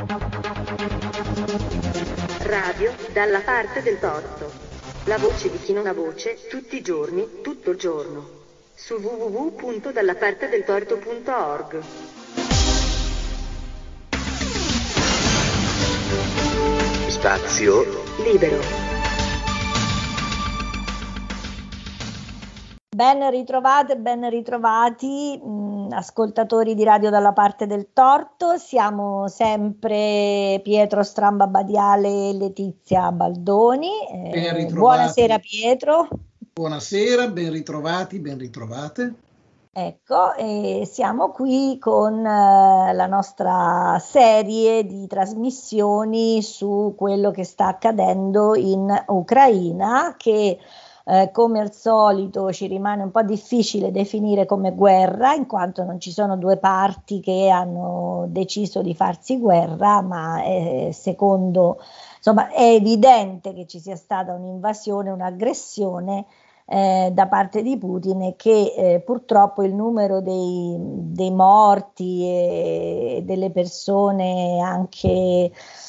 Radio dalla parte del torto. La voce di chi non ha voce, tutti i giorni, tutto il giorno. Su www.dallapartedeltorto.org. Spazio libero. Ben ritrovate, ben ritrovati, ascoltatori di Radio dalla parte del torto. Siamo sempre Pietro Stramba Badiale e Letizia Baldoni. Buonasera Pietro. Buonasera, ben ritrovati, ben ritrovate. Ecco, e siamo qui con la nostra serie di trasmissioni su quello che sta accadendo in Ucraina, che come al solito ci rimane un po' difficile definire come guerra, in quanto non ci sono due parti che hanno deciso di farsi guerra, ma secondo, insomma, è evidente che ci sia stata un'invasione, un'aggressione da parte di Putin, e che purtroppo il numero dei morti e delle persone anche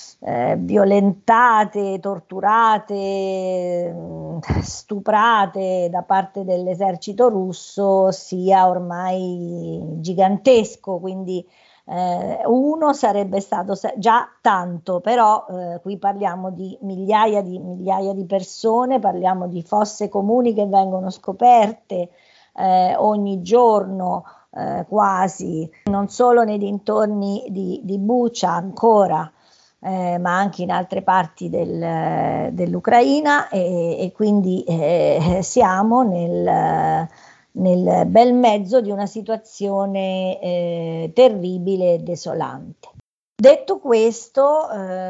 violentate, torturate, stuprate da parte dell'esercito russo sia ormai gigantesco. Quindi uno sarebbe stato già tanto, però qui parliamo di migliaia di persone, parliamo di fosse comuni che vengono scoperte ogni giorno, quasi, non solo nei dintorni di Bucha ancora, ma anche in altre parti dell'Ucraina, e quindi siamo nel bel mezzo di una situazione terribile e desolante. Detto questo,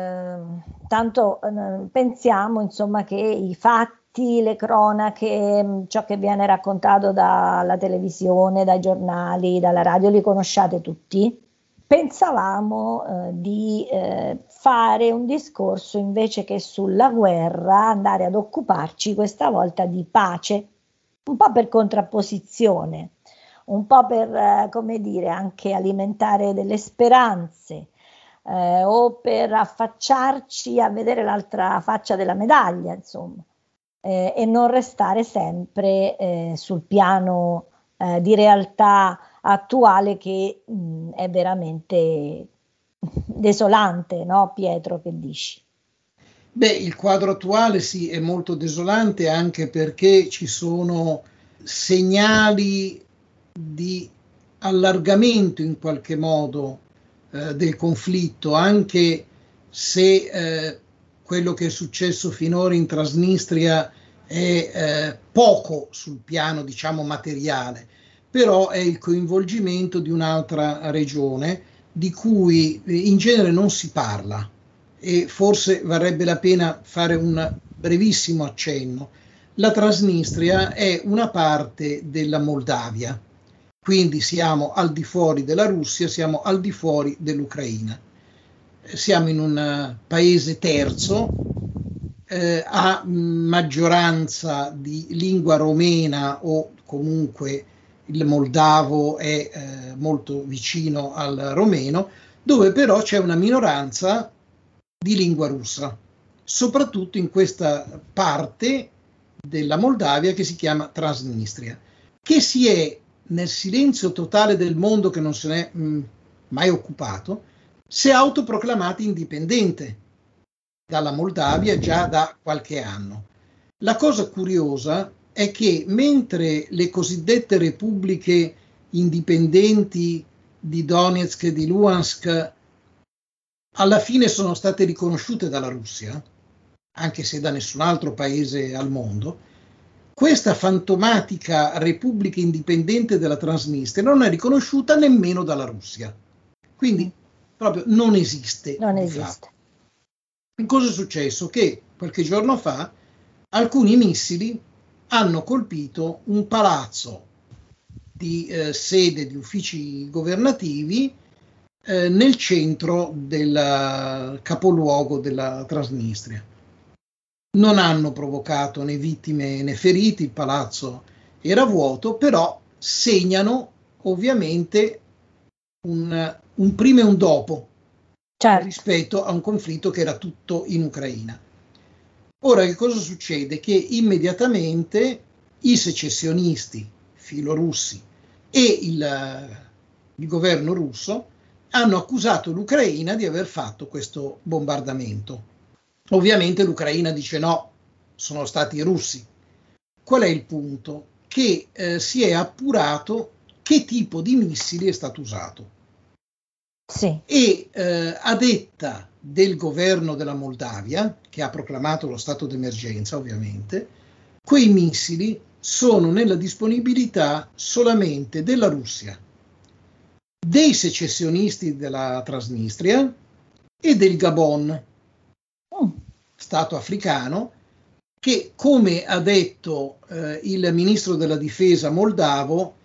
tanto pensiamo insomma che i fatti, le cronache, ciò che viene raccontato dalla televisione, dai giornali, dalla radio, li conosciate tutti. Pensavamo di fare un discorso invece che sulla guerra, andare ad occuparci questa volta di pace, un po' per contrapposizione, un po' per, come dire, anche alimentare delle speranze, o per affacciarci a vedere l'altra faccia della medaglia, insomma, e non restare sempre sul piano di realtà attuale, che è veramente desolante, no Pietro, che dici? Beh, il quadro attuale sì, è molto desolante, anche perché ci sono segnali di allargamento in qualche modo del conflitto, anche se quello che è successo finora in Transnistria è poco sul piano, diciamo, materiale, però è il coinvolgimento di un'altra regione di cui in genere non si parla, e forse varrebbe la pena fare un brevissimo accenno. La Transnistria è una parte della Moldavia, quindi siamo al di fuori della Russia, siamo al di fuori dell'Ucraina. Siamo in un paese terzo, a maggioranza di lingua romena, o comunque il moldavo è molto vicino al romeno, dove però c'è una minoranza di lingua russa, soprattutto in questa parte della Moldavia che si chiama Transnistria, che si è, nel silenzio totale del mondo che non se n'è mai occupato, si è autoproclamata indipendente dalla Moldavia già da qualche anno. La cosa curiosa è che mentre le cosiddette repubbliche indipendenti di Donetsk e di Luhansk alla fine sono state riconosciute dalla Russia, anche se da nessun altro paese al mondo, questa fantomatica Repubblica Indipendente della Transnistria non è riconosciuta nemmeno dalla Russia. Quindi proprio non esiste. Non esiste. Cosa è successo? Che qualche giorno fa alcuni missili hanno colpito un palazzo di sede di uffici governativi nel centro del capoluogo della Transnistria. Non hanno provocato né vittime né feriti, il palazzo era vuoto, però segnano ovviamente un prima e un dopo. certo. rispetto a un conflitto che era tutto in Ucraina. Ora, che cosa succede? Che immediatamente i secessionisti filorussi e il governo russo hanno accusato l'Ucraina di aver fatto questo bombardamento. Ovviamente l'Ucraina dice no, sono stati i russi. Qual è il punto? Che si è appurato che tipo di missili è stato usato. Sì. E a detta del governo della Moldavia, che ha proclamato lo stato d'emergenza ovviamente, quei missili sono nella disponibilità solamente della Russia, dei secessionisti della Transnistria e del Gabon, stato africano, che, come ha detto il ministro della difesa moldavo,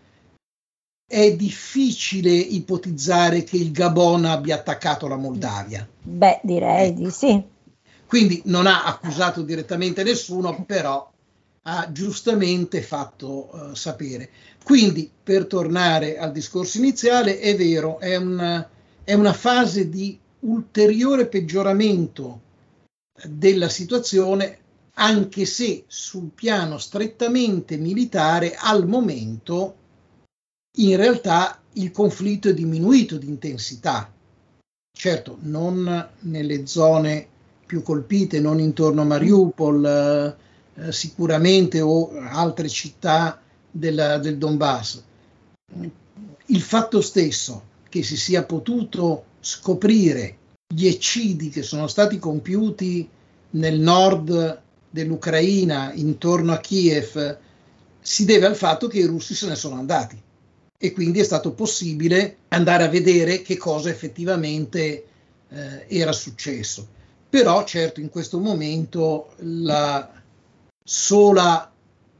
è difficile ipotizzare che il Gabon abbia attaccato la Moldavia. Beh, direi di sì. Quindi non ha accusato direttamente nessuno, però ha giustamente fatto sapere. Quindi, per tornare al discorso iniziale, è vero, è una fase di ulteriore peggioramento della situazione, anche se sul piano strettamente militare al momento in realtà il conflitto è diminuito di intensità. Certo, non nelle zone più colpite, non intorno a Mariupol, sicuramente, o altre città del Donbass. Il fatto stesso che si sia potuto scoprire gli eccidi che sono stati compiuti nel nord dell'Ucraina, intorno a Kiev, si deve al fatto che i russi se ne sono andati e quindi è stato possibile andare a vedere che cosa effettivamente era successo. Però certo in questo momento la sola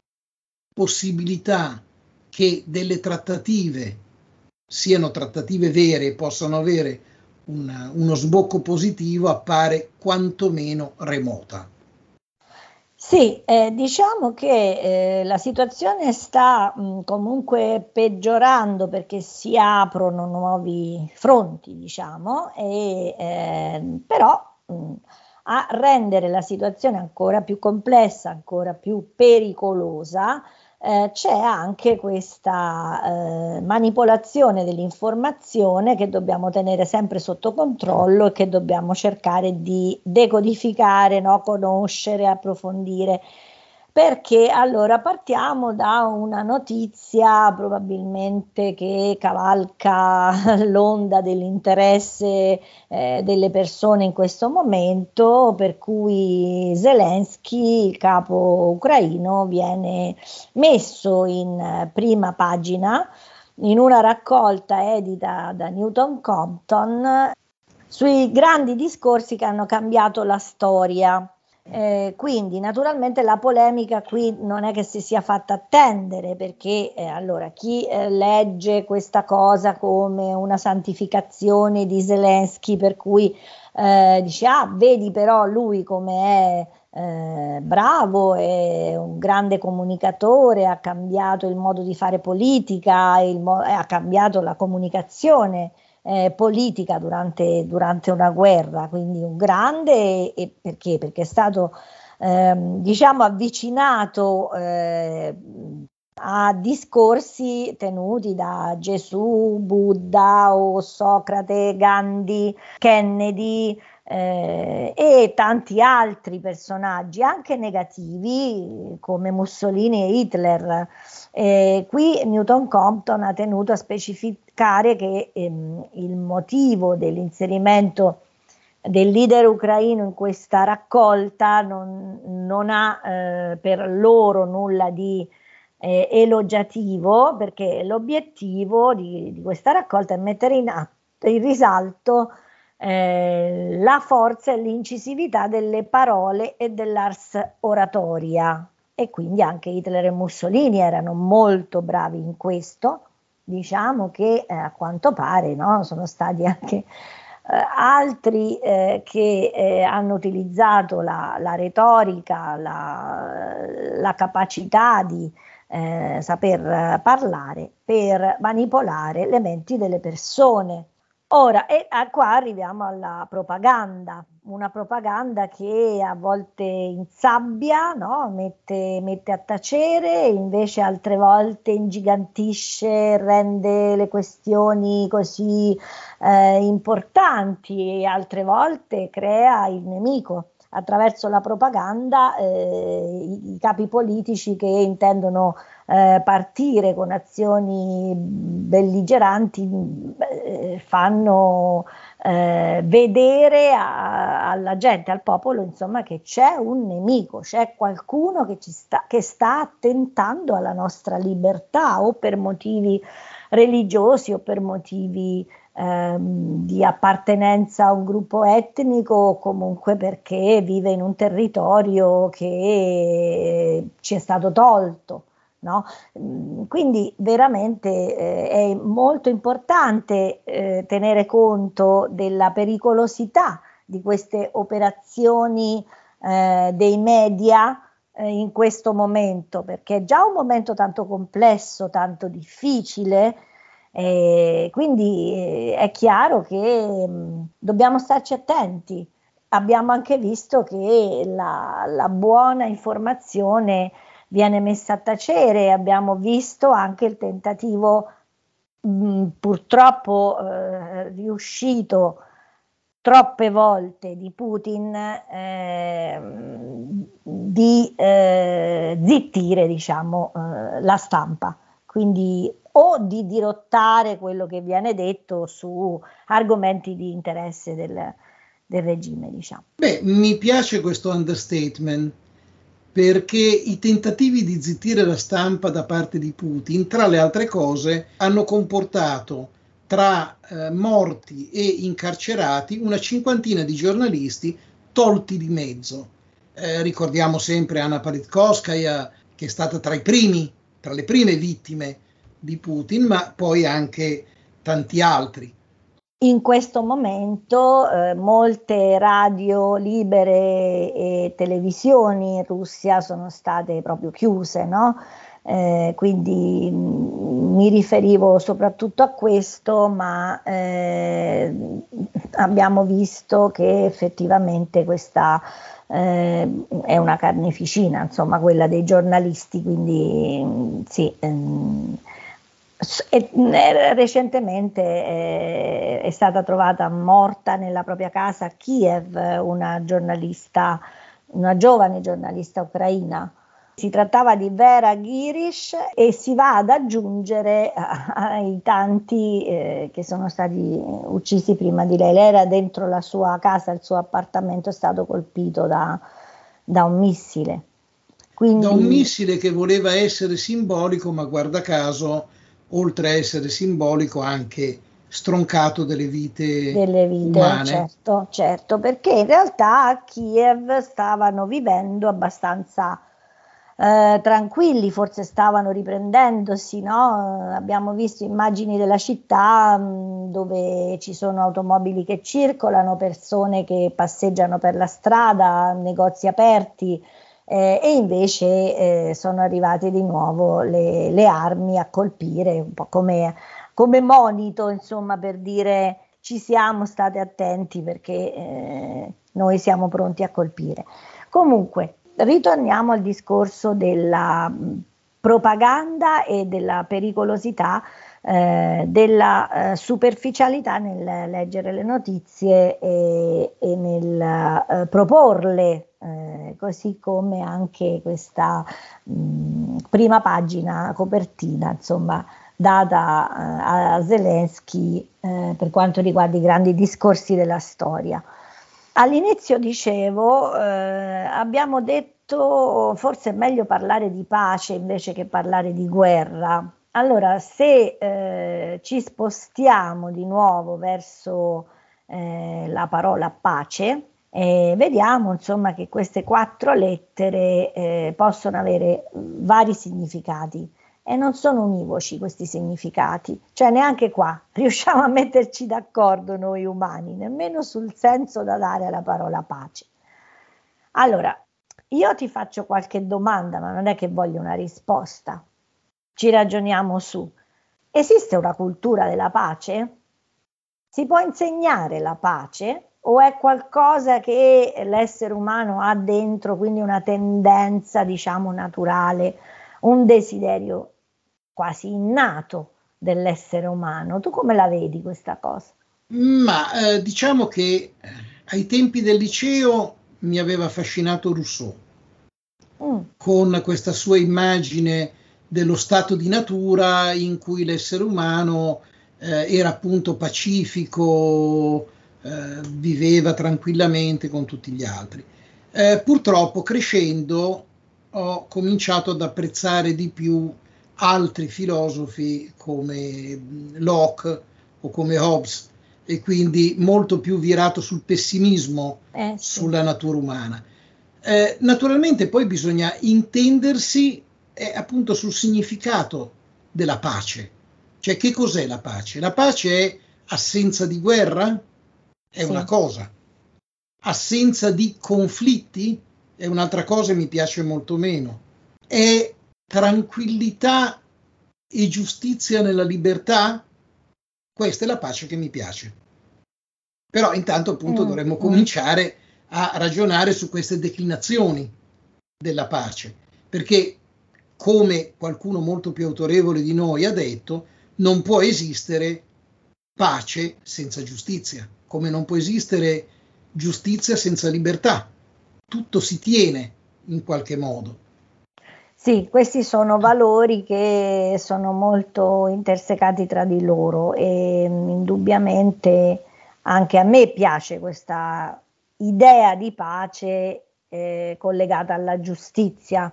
possibilità che delle trattative siano trattative vere e possano avere uno sbocco positivo appare quantomeno remota. Sì, diciamo che la situazione sta comunque peggiorando perché si aprono nuovi fronti, diciamo, però a rendere la situazione ancora più complessa, ancora più pericolosa, c'è anche questa manipolazione dell'informazione che dobbiamo tenere sempre sotto controllo e che dobbiamo cercare di decodificare, no? Conoscere, approfondire. Perché allora partiamo da una notizia probabilmente che cavalca l'onda dell'interesse delle persone in questo momento, per cui Zelensky, il capo ucraino, viene messo in prima pagina in una raccolta edita da Newton Compton sui grandi discorsi che hanno cambiato la storia. Quindi naturalmente la polemica qui non è che si sia fatta attendere, perché allora chi legge questa cosa come una santificazione di Zelensky, per cui dice vedi però lui come è bravo, è un grande comunicatore, ha cambiato il modo di fare politica, ha cambiato la comunicazione politica durante una guerra, quindi un grande, e perché? Perché è stato diciamo avvicinato a discorsi tenuti da Gesù, Buddha o Socrate, Gandhi, Kennedy e tanti altri personaggi anche negativi come Mussolini e Hitler. Qui Newton Compton ha tenuto a specificare che il motivo dell'inserimento del leader ucraino in questa raccolta non ha per loro nulla di elogiativo, perché l'obiettivo di questa raccolta è mettere in risalto la forza e l'incisività delle parole e dell'ars oratoria. E quindi anche Hitler e Mussolini erano molto bravi in questo. Diciamo che a quanto pare, no, sono stati anche altri che hanno utilizzato la retorica, la capacità di saper parlare per manipolare le menti delle persone. Ora, qua arriviamo alla propaganda, una propaganda che a volte insabbia, no? Mette a tacere, invece altre volte ingigantisce, rende le questioni così importanti, e altre volte crea il nemico. Attraverso la propaganda i capi politici che intendono partire con azioni belligeranti fanno vedere alla gente, al popolo, insomma, che c'è un nemico, c'è qualcuno che sta attentando alla nostra libertà, o per motivi religiosi o per motivi di appartenenza a un gruppo etnico, o comunque perché vive in un territorio che ci è stato tolto. No? Quindi veramente è molto importante tenere conto della pericolosità di queste operazioni dei media in questo momento, perché è già un momento tanto complesso, tanto difficile, quindi è chiaro che dobbiamo starci attenti. Abbiamo anche visto che la buona informazione viene messa a tacere, abbiamo visto anche il tentativo purtroppo riuscito troppe volte di Putin di zittire, diciamo, la stampa, quindi o di dirottare quello che viene detto su argomenti di interesse del regime, diciamo. Beh, mi piace questo understatement, perché i tentativi di zittire la stampa da parte di Putin, tra le altre cose, hanno comportato tra morti e incarcerati una cinquantina di giornalisti tolti di mezzo. Ricordiamo sempre Anna Politkovskaya, che è stata tra le prime vittime di Putin, ma poi anche tanti altri. In questo momento molte radio libere e televisioni in Russia sono state proprio chiuse, no? Quindi mi riferivo soprattutto a questo, ma abbiamo visto che effettivamente questa è una carneficina, insomma, quella dei giornalisti, quindi sì. Recentemente è stata trovata morta nella propria casa a Kiev una giornalista, una giovane giornalista ucraina. Si trattava di Vera Girish, e si va ad aggiungere ai tanti che sono stati uccisi prima di lei. Lei era dentro la sua casa, il suo appartamento è stato colpito da un missile. Quindi, da un missile che voleva essere simbolico, ma guarda caso, oltre a essere simbolico, anche stroncato delle vite umane. certo, perché in realtà a Kiev stavano vivendo abbastanza tranquilli, forse stavano riprendendosi, no? Abbiamo visto immagini della città dove ci sono automobili che circolano, persone che passeggiano per la strada, negozi aperti, e invece sono arrivate di nuovo le armi a colpire, un po' come monito, insomma, per dire ci siamo, state attenti perché noi siamo pronti a colpire. Comunque, ritorniamo al discorso della propaganda e della pericolosità, della superficialità nel leggere le notizie e nel proporle, così come anche questa prima pagina, copertina, insomma, data a Zelensky per quanto riguarda i grandi discorsi della storia. All'inizio dicevo, abbiamo detto forse è meglio parlare di pace invece che parlare di guerra. Allora, se ci spostiamo di nuovo verso la parola pace, vediamo insomma che queste 4 lettere possono avere vari significati. E non sono univoci questi significati, cioè neanche qua riusciamo a metterci d'accordo noi umani, nemmeno sul senso da dare alla parola pace. Allora, io ti faccio qualche domanda, ma non è che voglio una risposta. Ci ragioniamo su. Esiste una cultura della pace? Si può insegnare la pace o è qualcosa che l'essere umano ha dentro, quindi una tendenza, diciamo, naturale, un desiderio quasi innato dell'essere umano? Tu come la vedi questa cosa? Ma diciamo che ai tempi del liceo mi aveva affascinato Rousseau, con questa sua immagine dello stato di natura in cui l'essere umano era appunto pacifico, viveva tranquillamente con tutti gli altri. Purtroppo crescendo ho cominciato ad apprezzare di più altri filosofi come Locke o come Hobbes, e quindi molto più virato sul pessimismo Sì. sulla natura umana. Naturalmente poi bisogna intendersi appunto sul significato della pace. Cioè, che cos'è la pace? La pace è assenza di guerra? È Sì. una cosa. Assenza di conflitti? È un'altra cosa e mi piace molto meno. È tranquillità e giustizia nella libertà? Questa è la pace che mi piace. Però intanto appunto dovremmo cominciare a ragionare su queste declinazioni della pace, perché come qualcuno molto più autorevole di noi ha detto, non può esistere pace senza giustizia, come non può esistere giustizia senza libertà. Tutto si tiene in qualche modo. Sì, questi sono valori che sono molto intersecati tra di loro e indubbiamente anche a me piace questa idea di pace collegata alla giustizia.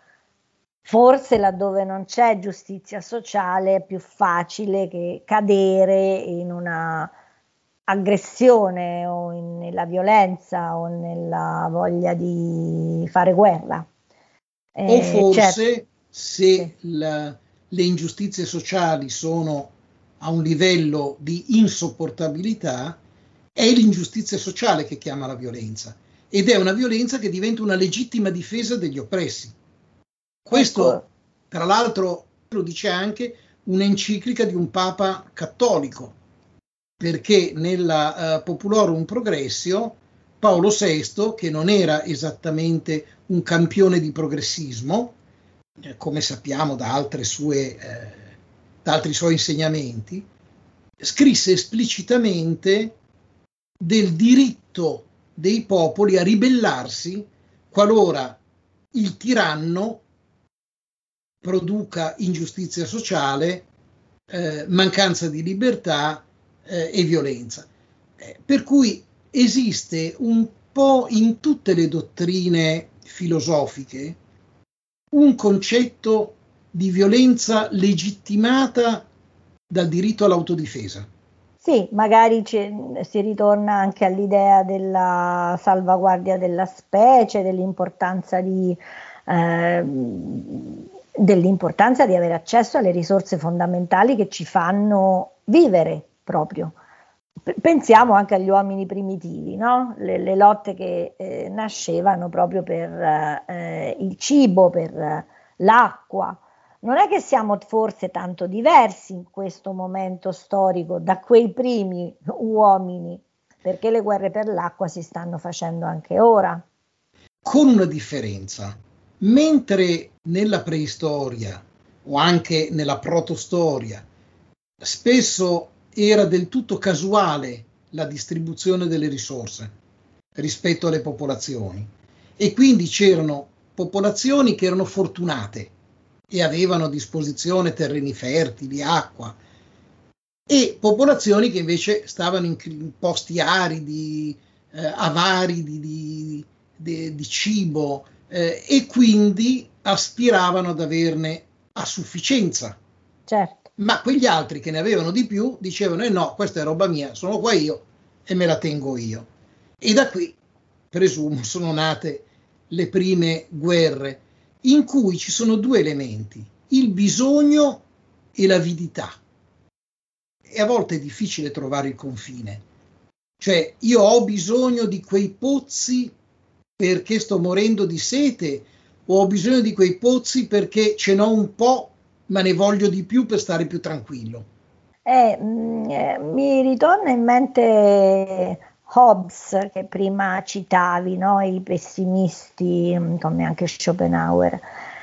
Forse laddove non c'è giustizia sociale è più facile che cadere in una aggressione o nella violenza o nella voglia di fare guerra. O forse Certo. se le ingiustizie sociali sono a un livello di insopportabilità, è l'ingiustizia sociale che chiama la violenza, ed è una violenza che diventa una legittima difesa degli oppressi. Questo, Ecco. tra l'altro, lo dice anche un'enciclica di un papa cattolico, perché nella Populorum Progressio Paolo VI, che non era esattamente un campione di progressismo, come sappiamo da altri suoi insegnamenti, scrisse esplicitamente del diritto dei popoli a ribellarsi qualora il tiranno produca ingiustizia sociale, mancanza di libertà e violenza. Per cui esiste un po' in tutte le dottrine filosofiche un concetto di violenza legittimata dal diritto all'autodifesa. Sì, magari si ritorna anche all'idea della salvaguardia della specie, dell'importanza di avere accesso alle risorse fondamentali che ci fanno vivere proprio. Pensiamo anche agli uomini primitivi, no? Le lotte che nascevano proprio per il cibo, per l'acqua. Non è che siamo forse tanto diversi in questo momento storico da quei primi uomini, perché le guerre per l'acqua si stanno facendo anche ora. Con una differenza. Mentre nella preistoria o anche nella protostoria spesso era del tutto casuale la distribuzione delle risorse rispetto alle popolazioni, e quindi c'erano popolazioni che erano fortunate e avevano a disposizione terreni fertili, acqua, e popolazioni che invece stavano in posti aridi, avari di cibo, e quindi aspiravano ad averne a sufficienza. Certo. Ma quegli altri che ne avevano di più dicevano: no, questa è roba mia, sono qua io e me la tengo io. E da qui, presumo, sono nate le prime guerre, in cui ci sono due elementi: il bisogno e l'avidità. E a volte è difficile trovare il confine. Cioè, io ho bisogno di quei pozzi perché sto morendo di sete, o ho bisogno di quei pozzi perché ce n'ho un po', ma ne voglio di più per stare più tranquillo. Mi ritorna in mente Hobbes, che prima citavi, no? I pessimisti, come anche Schopenhauer.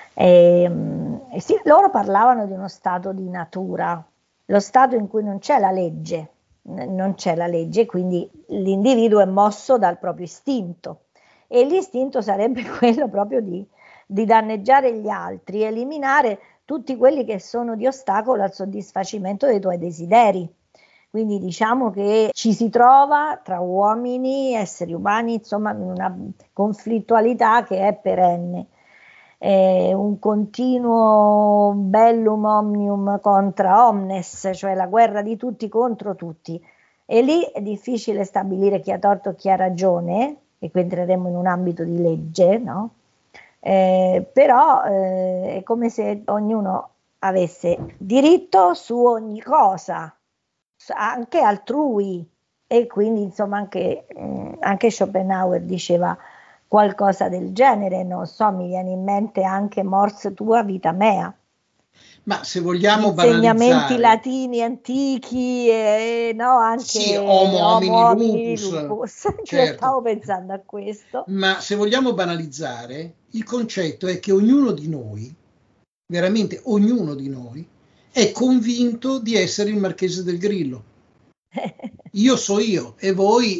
Sì, loro parlavano di uno stato di natura, lo stato in cui non c'è la legge, non c'è la legge, quindi l'individuo è mosso dal proprio istinto, e l'istinto sarebbe quello proprio di danneggiare gli altri, eliminare tutti quelli che sono di ostacolo al soddisfacimento dei tuoi desideri. Quindi diciamo che ci si trova tra uomini, esseri umani, insomma, in una conflittualità che è perenne. È un continuo bellum omnium contra omnes, cioè la guerra di tutti contro tutti. E lì è difficile stabilire chi ha torto e chi ha ragione, e qui entreremo in un ambito di legge, no? Però è come se ognuno avesse diritto su ogni cosa, anche altrui, e quindi insomma anche Schopenhauer diceva qualcosa del genere, non so, mi viene in mente anche Mors tua vita mea. Ma se vogliamo Insegnamenti banalizzare, latini antichi, no, anche sì, homo homini lupus, che certo, stavo pensando a questo. ma se vogliamo banalizzare, il concetto è che ognuno di noi, veramente ognuno di noi, è convinto di essere il Marchese del Grillo. Io so io e voi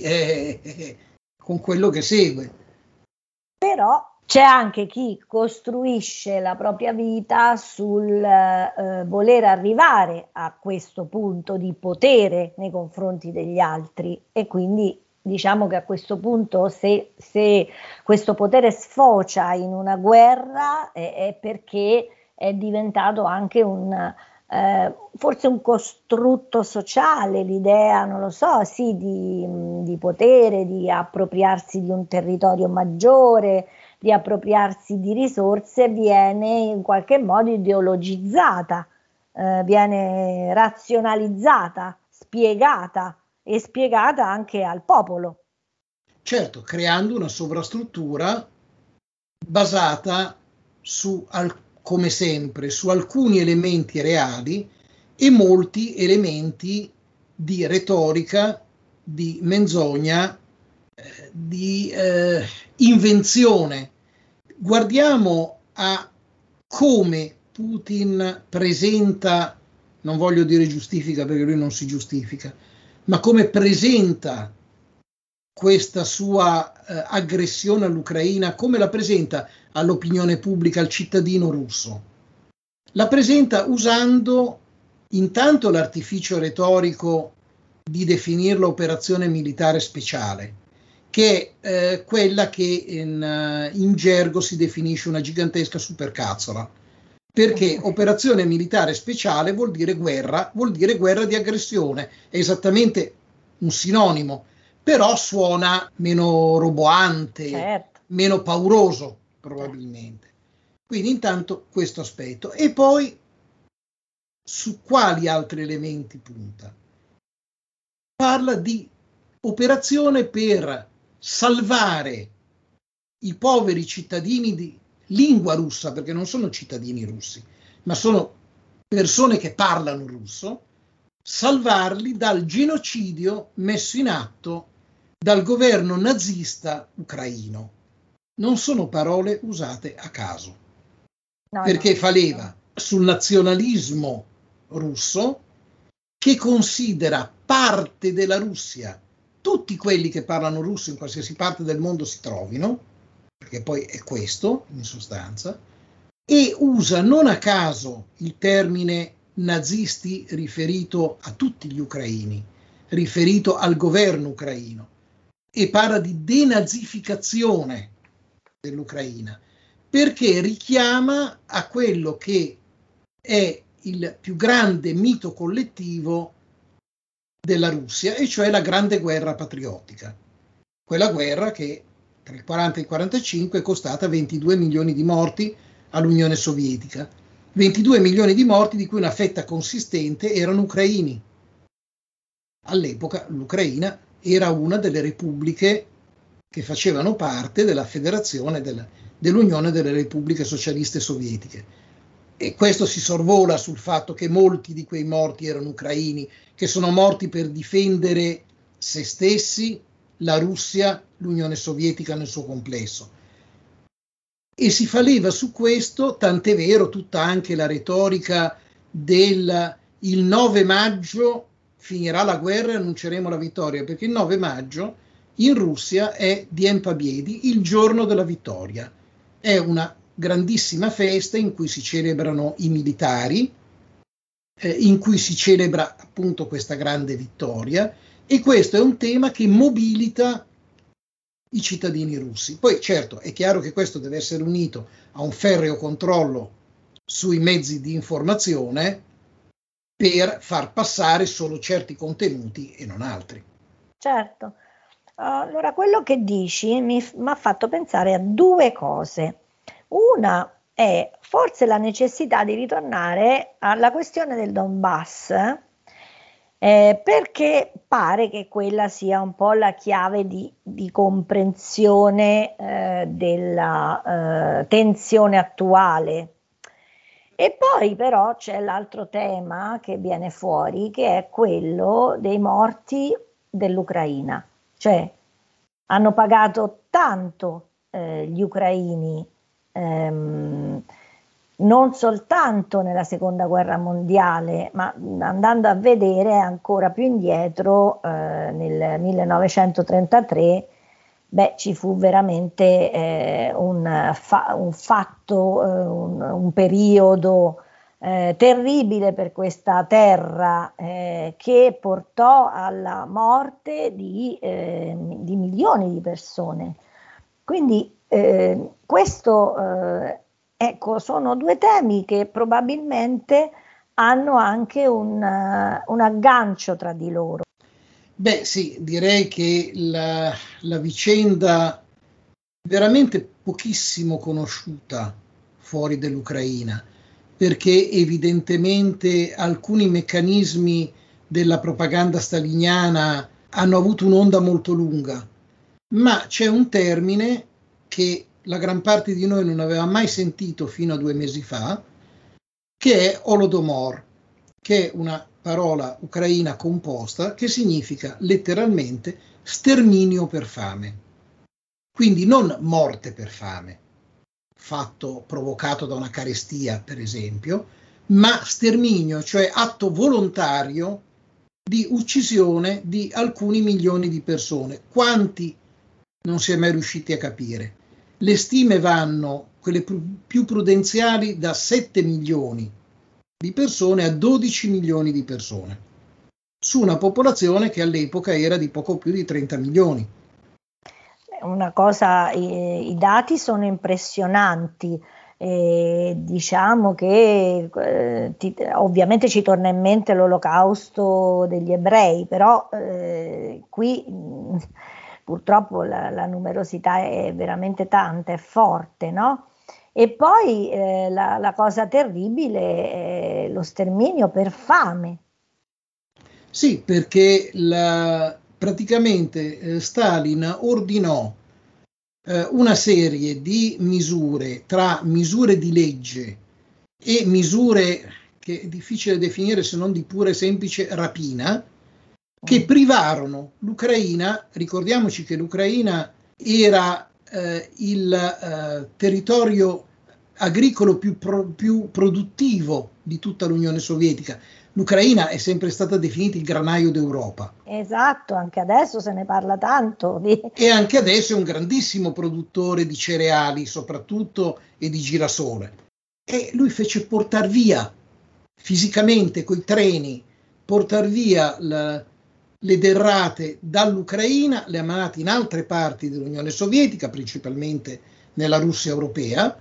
con quello che segue. Però c'è anche chi costruisce la propria vita sul voler arrivare a questo punto di potere nei confronti degli altri, e quindi diciamo che a questo punto se questo potere sfocia in una guerra è perché è diventato anche forse un costrutto sociale, l'idea, non lo so, sì, di potere, di appropriarsi di un territorio maggiore, di appropriarsi di risorse, viene in qualche modo ideologizzata, viene razionalizzata, spiegata, e spiegata anche al popolo. Certo, creando una sovrastruttura basata come sempre, su alcuni elementi reali e molti elementi di retorica, di menzogna, di invenzione. Guardiamo a come Putin presenta, non voglio dire giustifica perché lui non si giustifica, ma come presenta questa sua aggressione all'Ucraina, come la presenta all'opinione pubblica, al cittadino russo. La presenta usando intanto l'artificio retorico di definirla operazione militare speciale, che è quella che in gergo si definisce una gigantesca supercazzola, perché operazione militare speciale vuol dire guerra di aggressione, è esattamente un sinonimo, però suona meno roboante, certo, meno pauroso probabilmente. Quindi intanto questo aspetto. E poi su quali altri elementi punta? Parla di operazione per salvare i poveri cittadini di lingua russa, perché non sono cittadini russi, ma sono persone che parlano russo, salvarli dal genocidio messo in atto dal governo nazista ucraino. Non sono parole usate a caso, perché fa leva sul nazionalismo russo, che considera parte della Russia tutti quelli che parlano russo in qualsiasi parte del mondo si trovino, perché poi è questo in sostanza, e usa non a caso il termine nazisti riferito a tutti gli ucraini, riferito al governo ucraino, e parla di denazificazione dell'Ucraina, perché richiama a quello che è il più grande mito collettivo della Russia, e cioè la grande guerra patriottica, quella guerra che tra il 40 e il 45 è costata 22 milioni di morti all'Unione Sovietica, 22 milioni di morti di cui una fetta consistente erano ucraini. All'epoca l'Ucraina era una delle repubbliche che facevano parte della federazione dell'Unione delle Repubbliche Socialiste Sovietiche, E questo si sorvola sul fatto che molti di quei morti erano ucraini, che sono morti per difendere se stessi, la Russia, l'Unione Sovietica nel suo complesso. E si fa leva su questo, tant'è vero tutta anche la retorica del il 9 maggio finirà la guerra e annunceremo la vittoria, perché il 9 maggio in Russia è Dien Pabiedi, il giorno della vittoria. È una grandissima festa in cui si celebrano i militari, in cui si celebra appunto questa grande vittoria, e questo è un tema che mobilita i cittadini russi. Poi certo è chiaro che questo deve essere unito a un ferreo controllo sui mezzi di informazione per far passare solo certi contenuti e non altri. Certo. Allora, quello che dici mi ha fatto pensare a due cose. Una è forse la necessità di ritornare alla questione del Donbass, perché pare che quella sia un po' la chiave di comprensione della tensione attuale. E poi però c'è l'altro tema che viene fuori, che è quello dei morti dell'Ucraina. Cioè, hanno pagato tanto gli ucraini, non soltanto nella seconda guerra mondiale, ma andando a vedere ancora più indietro, nel 1933, ci fu veramente un fatto, un periodo terribile per questa terra, che portò alla morte di milioni di persone. Quindi questo, ecco, sono due temi che probabilmente hanno anche un aggancio tra di loro. Beh sì, direi che la vicenda veramente pochissimo conosciuta fuori dall'Ucraina, perché evidentemente alcuni meccanismi della propaganda staliniana hanno avuto un'onda molto lunga, ma c'è un termine che la gran parte di noi non aveva mai sentito fino a 2 mesi fa, che è Holodomor, che è una parola ucraina composta che significa letteralmente sterminio per fame. Quindi non morte per fame, fatto provocato da una carestia, per esempio, ma sterminio, cioè atto volontario di uccisione di alcuni milioni di persone. Quanti non si è mai riusciti a capire. Le stime vanno, quelle più prudenziali, da 7 milioni di persone a 12 milioni di persone, su una popolazione che all'epoca era di poco più di 30 milioni. Una cosa, i dati sono impressionanti. Diciamo che ovviamente ci torna in mente l'olocausto degli ebrei, però qui purtroppo la numerosità è veramente tanta, è forte, no? E poi la cosa terribile è lo sterminio per fame. Sì, perché praticamente Stalin ordinò una serie di misure, tra misure di legge e misure che è difficile definire se non di pura e semplice rapina, che privarono l'Ucraina. Ricordiamoci che l'Ucraina era il territorio agricolo più produttivo di tutta l'Unione Sovietica. L'Ucraina è sempre stata definita il granaio d'Europa. Esatto, anche adesso se ne parla tanto. E anche adesso è un grandissimo produttore di cereali, soprattutto, e di girasole. E lui fece portar via fisicamente coi treni, portar via le derrate dall'Ucraina, le ha mandate in altre parti dell'Unione Sovietica, principalmente nella Russia europea,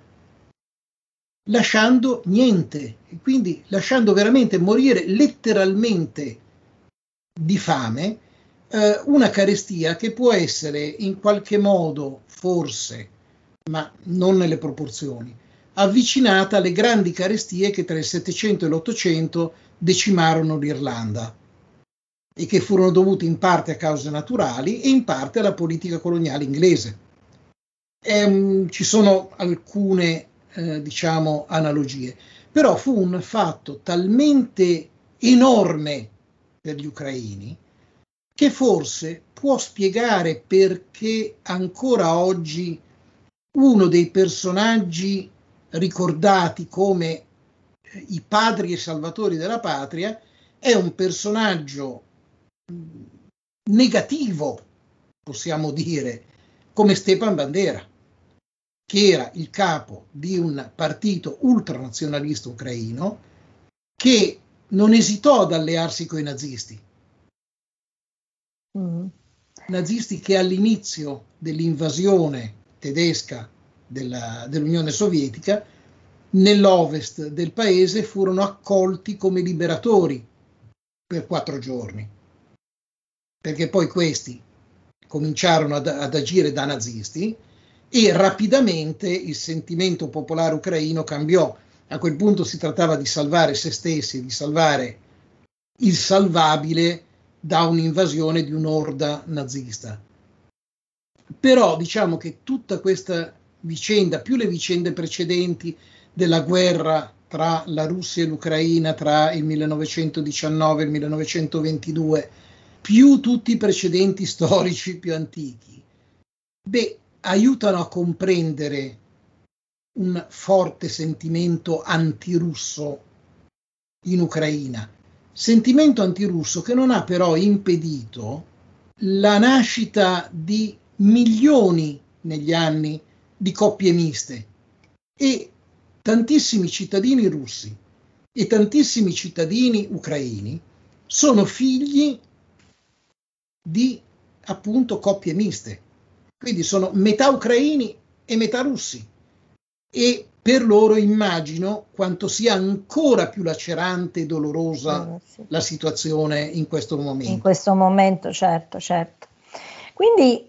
lasciando niente, e quindi lasciando veramente morire letteralmente di fame una carestia che può essere in qualche modo, forse, ma non nelle proporzioni, avvicinata alle grandi carestie che tra il 700 e l'800 decimarono l'Irlanda e che furono dovute in parte a cause naturali e in parte alla politica coloniale inglese. Ci sono alcune diciamo analogie, Però fu un fatto talmente enorme per gli ucraini che forse può spiegare perché ancora oggi uno dei personaggi ricordati come i padri e salvatori della patria è un personaggio negativo, possiamo dire, come Stepan Bandera, che era il capo di un partito ultranazionalista ucraino che non esitò ad allearsi con i nazisti. Nazisti che all'inizio dell'invasione tedesca dell'Unione Sovietica nell'ovest del paese furono accolti come liberatori per 4 giorni, perché poi questi cominciarono ad agire da nazisti e rapidamente il sentimento popolare ucraino cambiò. A quel punto si trattava di salvare se stessi, di salvare il salvabile da un'invasione di un'orda nazista. Però diciamo che tutta questa vicenda, più le vicende precedenti della guerra tra la Russia e l'Ucraina tra il 1919 e il 1922, più tutti i precedenti storici più antichi, aiutano a comprendere un forte sentimento antirusso in Ucraina. Sentimento antirusso che non ha però impedito la nascita di milioni negli anni di coppie miste e tantissimi cittadini russi e tantissimi cittadini ucraini sono figli di appunto coppie miste, quindi sono metà ucraini e metà russi, e per loro immagino quanto sia ancora più lacerante e dolorosa la situazione in questo momento. In questo momento, certo. Quindi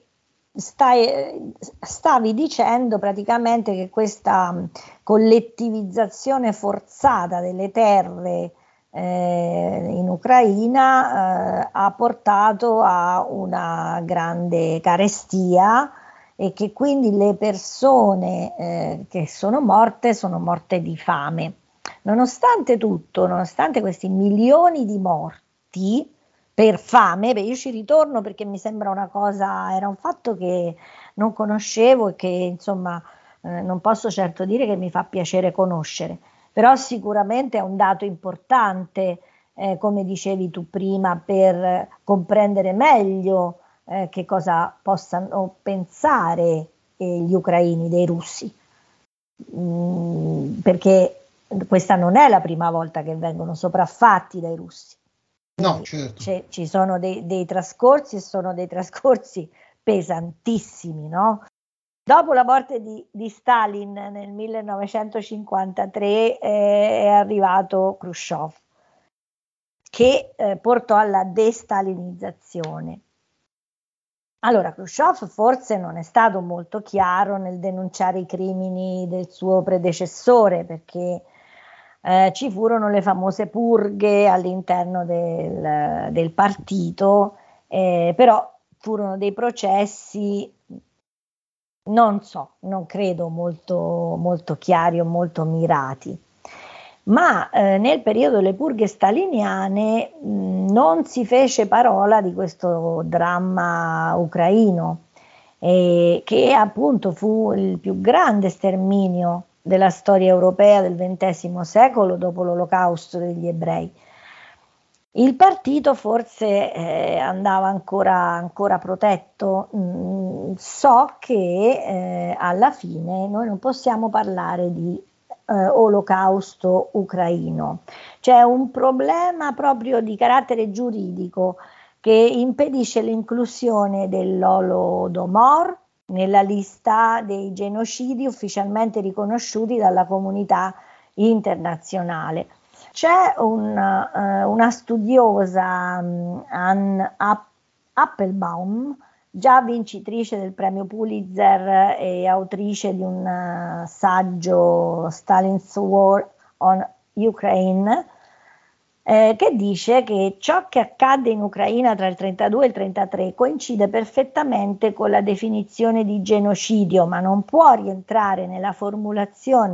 stavi dicendo praticamente che questa collettivizzazione forzata delle terre in Ucraina ha portato a una grande carestia e che quindi le persone che sono morte di fame. Nonostante tutto, nonostante questi milioni di morti per fame, io ci ritorno perché mi sembra era un fatto che non conoscevo e che insomma non posso certo dire che mi fa piacere conoscere, però sicuramente è un dato importante, come dicevi tu prima, per comprendere meglio che cosa possano pensare gli ucraini dei russi, perché questa non è la prima volta che vengono sopraffatti dai russi. No, certo. Ci sono dei trascorsi e sono dei trascorsi pesantissimi, no? Dopo la morte di Stalin nel 1953 è arrivato Khrushchev, che portò alla destalinizzazione. Allora, Khrushchev forse non è stato molto chiaro nel denunciare i crimini del suo predecessore, perché ci furono le famose purghe all'interno del partito, però furono dei processi, non credo molto chiari o molto mirati. Ma nel periodo delle purghe staliniane non si fece parola di questo dramma ucraino, che appunto fu il più grande sterminio della storia europea del XX secolo dopo l'Olocausto degli ebrei. Il partito forse andava ancora protetto. So che alla fine noi non possiamo parlare di olocausto ucraino. C'è un problema proprio di carattere giuridico che impedisce l'inclusione dell'Holodomor nella lista dei genocidi ufficialmente riconosciuti dalla comunità internazionale. C'è una studiosa, Anne Applebaum, già vincitrice del premio Pulitzer e autrice di un saggio Stalin's War on Ukraine, che dice che ciò che accadde in Ucraina tra il 1932 e il 1933 coincide perfettamente con la definizione di genocidio, ma non può rientrare nella formulazione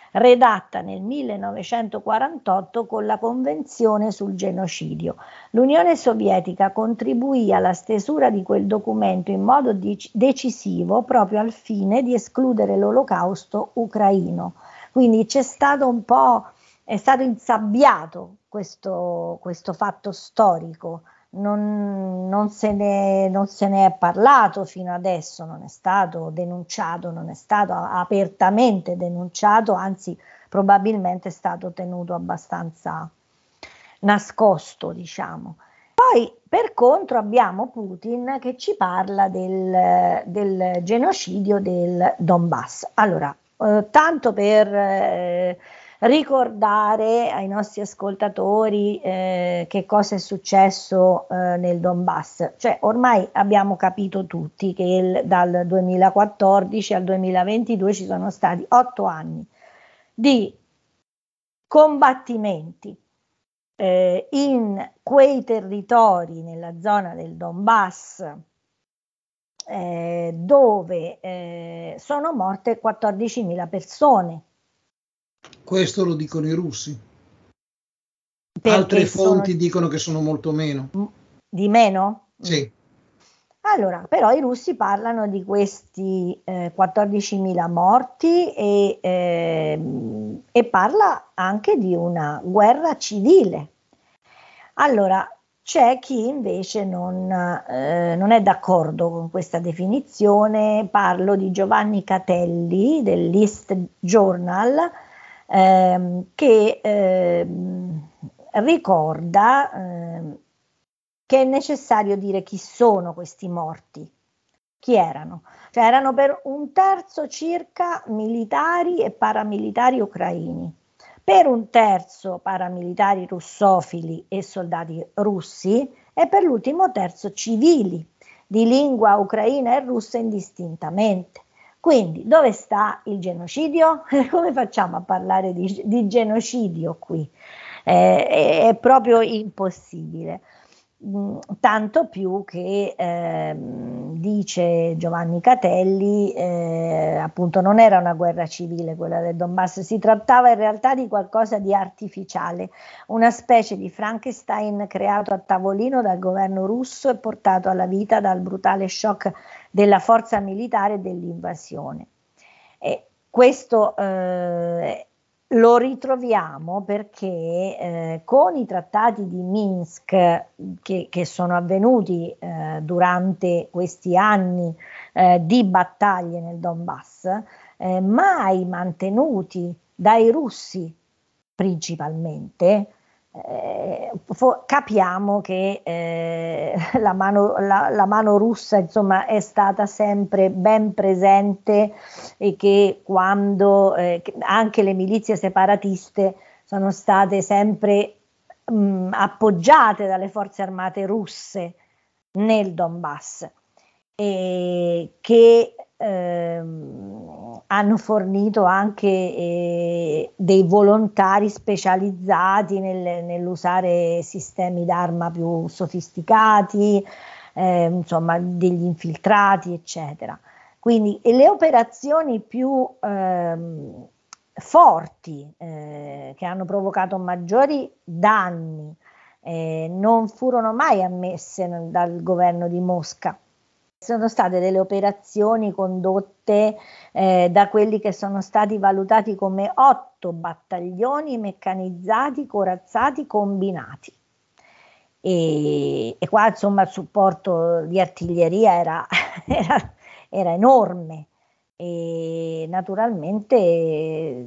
redatta nel 1948 con la Convenzione sul genocidio. L'Unione Sovietica contribuì alla stesura di quel documento in modo decisivo proprio al fine di escludere l'Olocausto ucraino. Quindi c'è stato un po', è stato insabbiato questo fatto storico. Non se ne è parlato fino adesso, non è stato denunciato, non è stato apertamente denunciato, anzi probabilmente è stato tenuto abbastanza nascosto, diciamo. Poi per contro abbiamo Putin che ci parla del genocidio del Donbass. Allora, tanto per ricordare ai nostri ascoltatori che cosa è successo nel Donbass. Cioè, ormai abbiamo capito tutti che dal 2014 al 2022 ci sono stati 8 anni di combattimenti in quei territori nella zona del Donbass dove sono morte 14.000 persone. Questo lo dicono i russi. Perché altre fonti dicono che sono molto meno. Di meno? Sì. Allora, però i russi parlano di questi 14.000 morti e parla anche di una guerra civile. Allora, c'è chi invece non è d'accordo con questa definizione. Parlo di Giovanni Catelli dell'East Journal, che ricorda che è necessario dire chi sono questi morti, chi erano. Cioè erano per un terzo circa militari e paramilitari ucraini, per un terzo paramilitari russofili e soldati russi e per l'ultimo terzo civili di lingua ucraina e russa indistintamente. Quindi dove sta il genocidio? Come facciamo a parlare di genocidio qui? È proprio impossibile. Tanto più che dice Giovanni Catelli, appunto non era una guerra civile quella del Donbass, si trattava in realtà di qualcosa di artificiale, una specie di Frankenstein creato a tavolino dal governo russo e portato alla vita dal brutale shock della forza militare e dell'invasione. E questo lo ritroviamo perché con i trattati di Minsk che sono avvenuti durante questi anni di battaglie nel Donbass, mai mantenuti dai russi principalmente, capiamo che la mano russa insomma è stata sempre ben presente e che quando anche le milizie separatiste sono state sempre appoggiate dalle forze armate russe nel Donbass e che hanno fornito anche dei volontari specializzati nell'usare sistemi d'arma più sofisticati, insomma degli infiltrati, eccetera. Quindi le operazioni più forti che hanno provocato maggiori danni non furono mai ammesse dal governo di Mosca. Sono state delle operazioni condotte da quelli che sono stati valutati come 8 battaglioni meccanizzati, corazzati, combinati. E qua insomma il supporto di artiglieria era enorme e naturalmente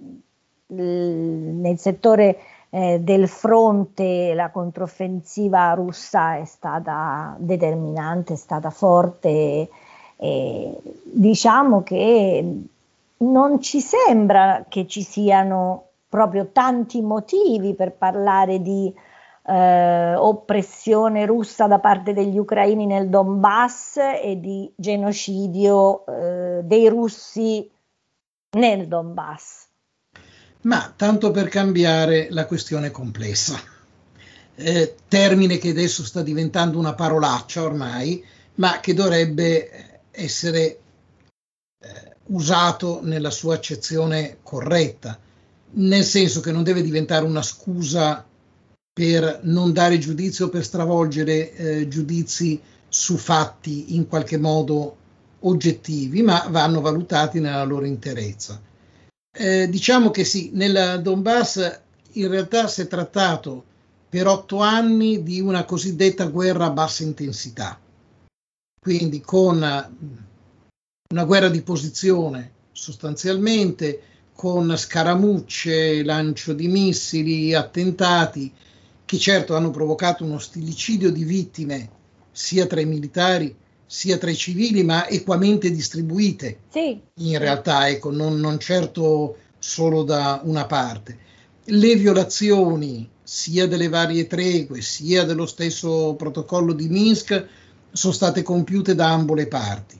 nel settore del fronte la controffensiva russa è stata determinante, è stata forte e diciamo che non ci sembra che ci siano proprio tanti motivi per parlare di oppressione russa da parte degli ucraini nel Donbass e di genocidio dei russi nel Donbass. Ma tanto per cambiare la questione è complessa, termine che adesso sta diventando una parolaccia ormai, ma che dovrebbe essere usato nella sua accezione corretta, nel senso che non deve diventare una scusa per non dare giudizio, per stravolgere giudizi su fatti in qualche modo oggettivi, ma vanno valutati nella loro interezza. Diciamo che sì, nel Donbass in realtà si è trattato per 8 anni di una cosiddetta guerra a bassa intensità, quindi con una guerra di posizione sostanzialmente, con scaramucce, lancio di missili, attentati, che certo hanno provocato uno stillicidio di vittime sia tra i militari sia tra i civili, ma equamente distribuite. Sì. In realtà, ecco, non certo solo da una parte. Le violazioni sia delle varie tregue sia dello stesso protocollo di Minsk sono state compiute da ambo le parti.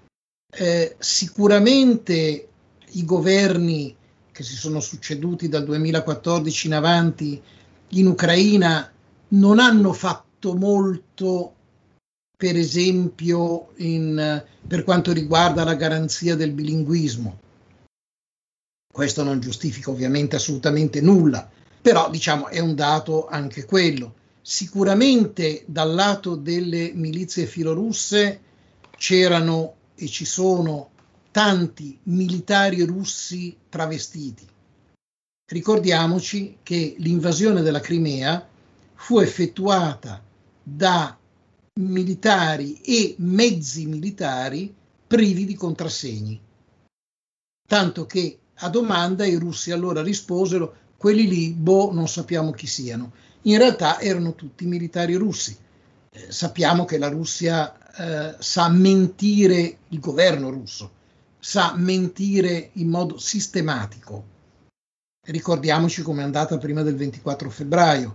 Sicuramente i governi che si sono succeduti dal 2014 in avanti in Ucraina non hanno fatto molto, per esempio per quanto riguarda la garanzia del bilinguismo. Questo non giustifica ovviamente assolutamente nulla, però diciamo è un dato anche quello. Sicuramente dal lato delle milizie filorusse c'erano e ci sono tanti militari russi travestiti. Ricordiamoci che l'invasione della Crimea fu effettuata da militari e mezzi militari privi di contrassegni. Tanto che a domanda i russi allora risposero: quelli lì, non sappiamo chi siano. In realtà erano tutti militari russi. Sappiamo che la Russia sa mentire, il governo russo sa mentire in modo sistematico. Ricordiamoci com'è andata prima del 24 febbraio,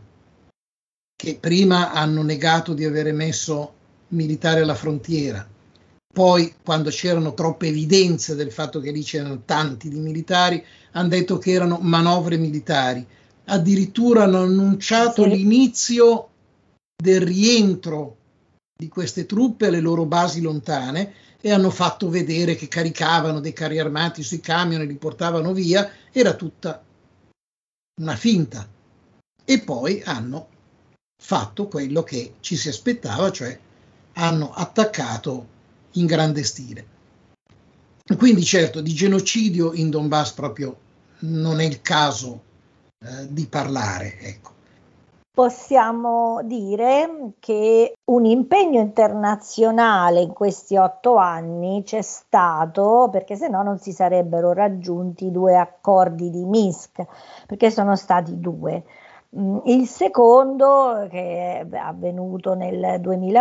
che prima hanno negato di avere messo militari alla frontiera, poi quando c'erano troppe evidenze del fatto che lì c'erano tanti di militari, hanno detto che erano manovre militari, addirittura hanno annunciato l'inizio del rientro di queste truppe alle loro basi lontane e hanno fatto vedere che caricavano dei carri armati sui camion e li portavano via. Era tutta una finta. E poi hanno fatto quello che ci si aspettava, cioè hanno attaccato in grande stile. Quindi certo di genocidio in Donbass proprio non è il caso di parlare, ecco. Possiamo dire che un impegno internazionale in questi 8 anni c'è stato, perché se no non si sarebbero raggiunti i 2 accordi di Minsk, perché sono stati 2. Il secondo, che è avvenuto nel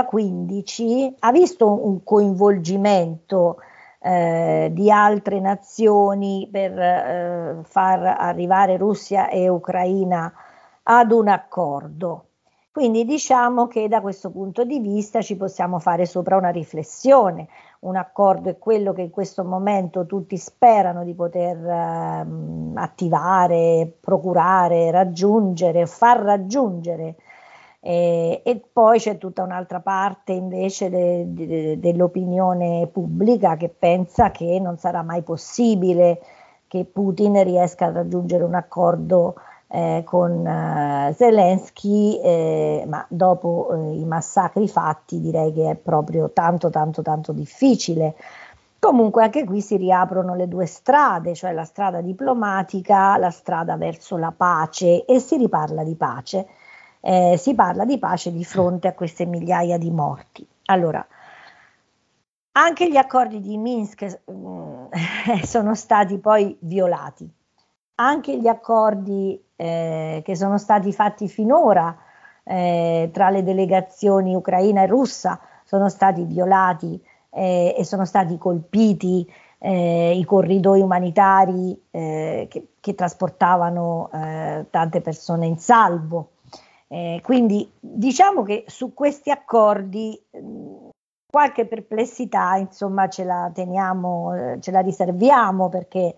2015, ha visto un coinvolgimento di altre nazioni per far arrivare Russia e Ucraina ad un accordo. Quindi diciamo che da questo punto di vista ci possiamo fare sopra una riflessione. Un accordo è quello che in questo momento tutti sperano di poter attivare, procurare, raggiungere, far raggiungere. E poi c'è tutta un'altra parte invece dell'opinione pubblica che pensa che non sarà mai possibile che Putin riesca a raggiungere un accordo con Zelensky, ma dopo i massacri fatti direi che è proprio tanto difficile. Comunque anche qui si riaprono le 2 strade, cioè la strada diplomatica, la strada verso la pace, e si riparla di pace. Si parla di pace di fronte a queste migliaia di morti. Allora, anche gli accordi di Minsk sono stati poi violati. Anche gli accordi che sono stati fatti finora tra le delegazioni ucraina e russa sono stati violati e sono stati colpiti i corridoi umanitari che trasportavano tante persone in salvo. Quindi diciamo che su questi accordi qualche perplessità insomma ce la teniamo, ce la riserviamo, perché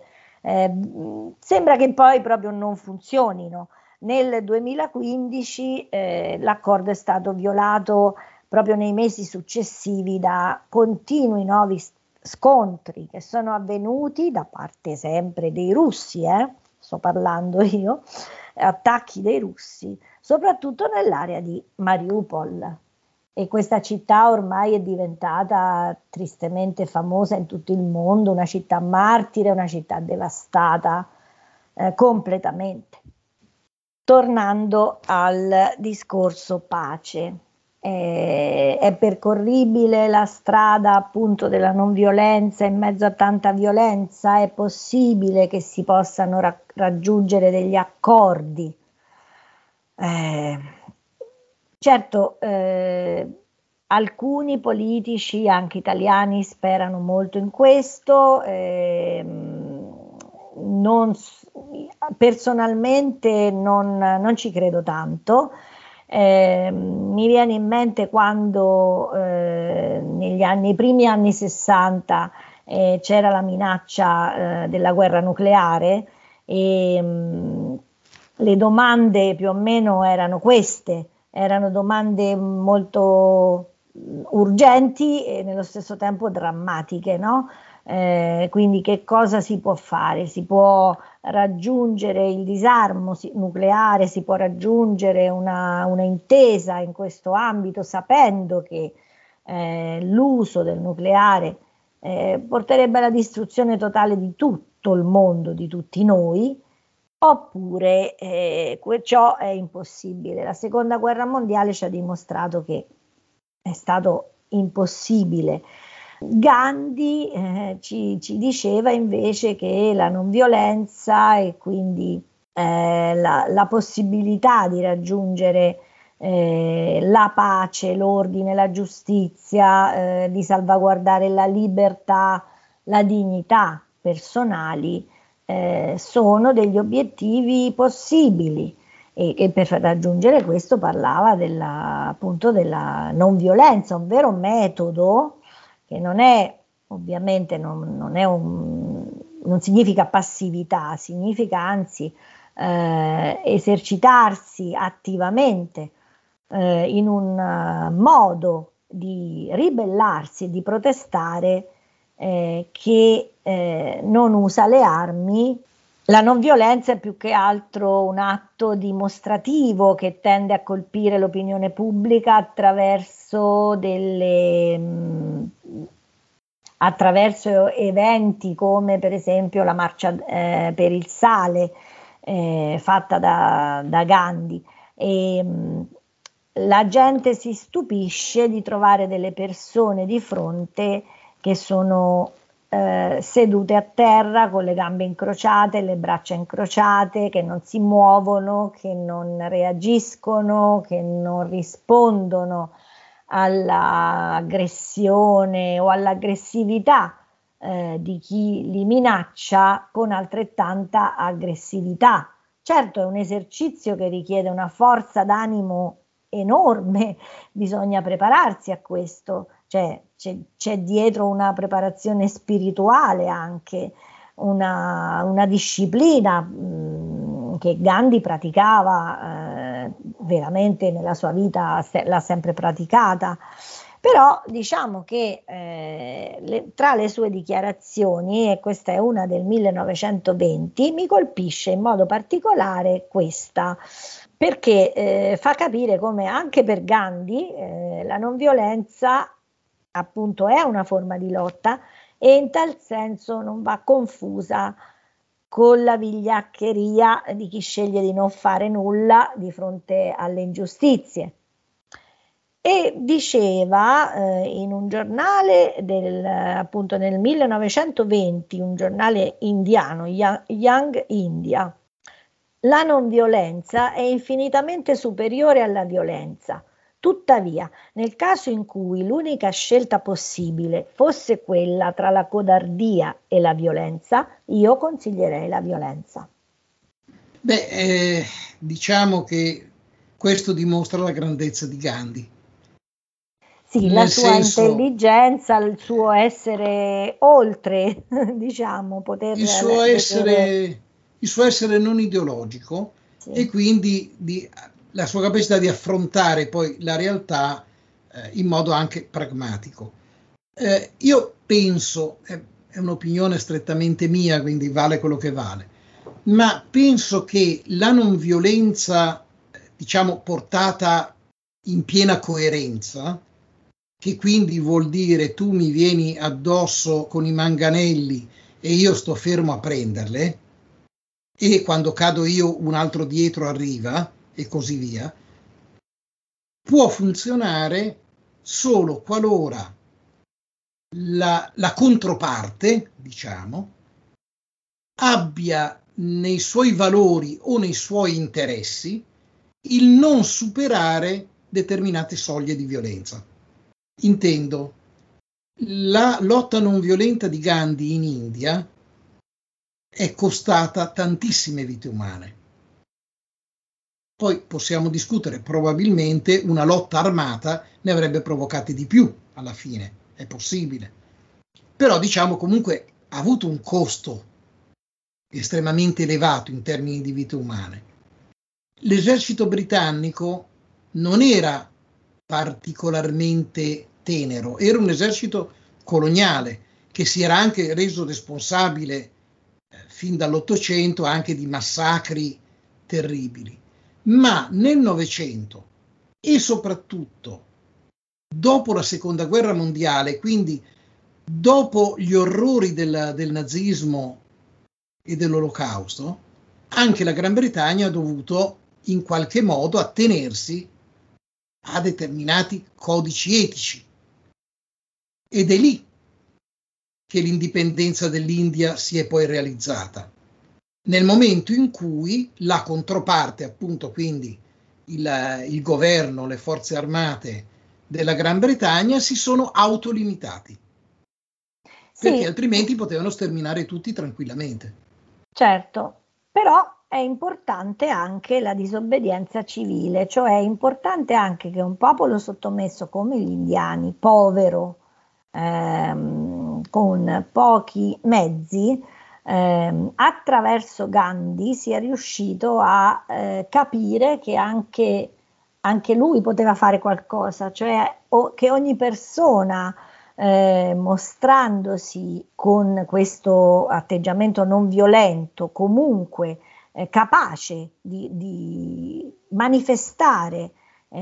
sembra che poi proprio non funzionino. Nel 2015 l'accordo è stato violato proprio nei mesi successivi da continui nuovi scontri che sono avvenuti da parte sempre dei russi, sto parlando io, attacchi dei russi, soprattutto nell'area di Mariupol. E questa città ormai è diventata tristemente famosa in tutto il mondo, una città martire, una città devastata completamente. Tornando al discorso pace, è percorribile la strada appunto della non violenza in mezzo a tanta violenza? È possibile che si possano raggiungere degli accordi? Certo, alcuni politici, anche italiani, sperano molto in questo. Personalmente non ci credo tanto. Mi viene in mente quando nei primi anni 60 c'era la minaccia della guerra nucleare e le domande più o meno erano queste, erano domande molto urgenti e nello stesso tempo drammatiche, no? Quindi che cosa si può fare? Si può raggiungere il disarmo nucleare, si può raggiungere una intesa in questo ambito sapendo che l'uso del nucleare porterebbe alla distruzione totale di tutto il mondo, di tutti noi, oppure ciò è impossibile. La seconda guerra mondiale ci ha dimostrato che è stato impossibile. Gandhi ci diceva invece che la non violenza e quindi la possibilità di raggiungere la pace, l'ordine, la giustizia, di salvaguardare la libertà, la dignità personali sono degli obiettivi possibili e per raggiungere questo parlava appunto della non violenza, un vero metodo che non è ovviamente non significa passività, significa anzi esercitarsi attivamente in un modo di ribellarsi e di protestare che non usa le armi. La non violenza è più che altro un atto dimostrativo che tende a colpire l'opinione pubblica attraverso eventi come per esempio la marcia per il sale fatta da Gandhi. La gente si stupisce di trovare delle persone di fronte che sono sedute a terra con le gambe incrociate, le braccia incrociate, che non si muovono, che non reagiscono, che non rispondono all'aggressione o all'aggressività di chi li minaccia con altrettanta aggressività. Certo, è un esercizio che richiede una forza d'animo enorme, bisogna prepararsi a questo, cioè c'è dietro una preparazione spirituale anche, una disciplina che Gandhi praticava veramente nella sua vita, l'ha sempre praticata, però diciamo che tra le sue dichiarazioni, e questa è una del 1920, mi colpisce in modo particolare questa, perché fa capire come anche per Gandhi la non violenza appunto è una forma di lotta e in tal senso non va confusa con la vigliaccheria di chi sceglie di non fare nulla di fronte alle ingiustizie. E diceva in un giornale appunto nel 1920, un giornale indiano, Young India, la non violenza è infinitamente superiore alla violenza. Tuttavia, nel caso in cui l'unica scelta possibile fosse quella tra la codardia e la violenza, io consiglierei la violenza. Diciamo che questo dimostra la grandezza di Gandhi. Sì, la sua intelligenza, il suo essere oltre, diciamo, il suo essere non ideologico, sì. E quindi la sua capacità di affrontare poi la realtà in modo anche pragmatico. Io penso, è un'opinione strettamente mia, quindi vale quello che vale, ma penso che la non violenza, diciamo, portata in piena coerenza, che quindi vuol dire tu mi vieni addosso con i manganelli e io sto fermo a prenderle, e quando cado io un altro dietro arriva e così via, può funzionare solo qualora la controparte, diciamo, abbia nei suoi valori o nei suoi interessi il non superare determinate soglie di violenza. Intendo, la lotta non violenta di Gandhi in India è costata tantissime vite umane. Poi possiamo discutere, probabilmente una lotta armata ne avrebbe provocate di più alla fine, è possibile. Però diciamo comunque ha avuto un costo estremamente elevato in termini di vite umane. L'esercito britannico non era particolarmente tenero, era un esercito coloniale che si era anche reso responsabile fin dall'Ottocento anche di massacri terribili. Ma nel Novecento e soprattutto dopo la Seconda Guerra Mondiale, quindi dopo gli orrori del nazismo e dell'Olocausto, anche la Gran Bretagna ha dovuto in qualche modo attenersi a determinati codici etici. Ed è lì che l'indipendenza dell'India si è poi realizzata, nel momento in cui la controparte, appunto quindi il governo, le forze armate della Gran Bretagna si sono autolimitati, perché Sì, altrimenti potevano sterminare tutti tranquillamente. certo, però è importante anche la disobbedienza civile, cioè è importante anche che un popolo sottomesso come gli indiani, povero, con pochi mezzi, attraverso Gandhi sia riuscito a capire che anche lui poteva fare qualcosa, cioè che ogni persona mostrandosi con questo atteggiamento non violento, comunque capace di manifestare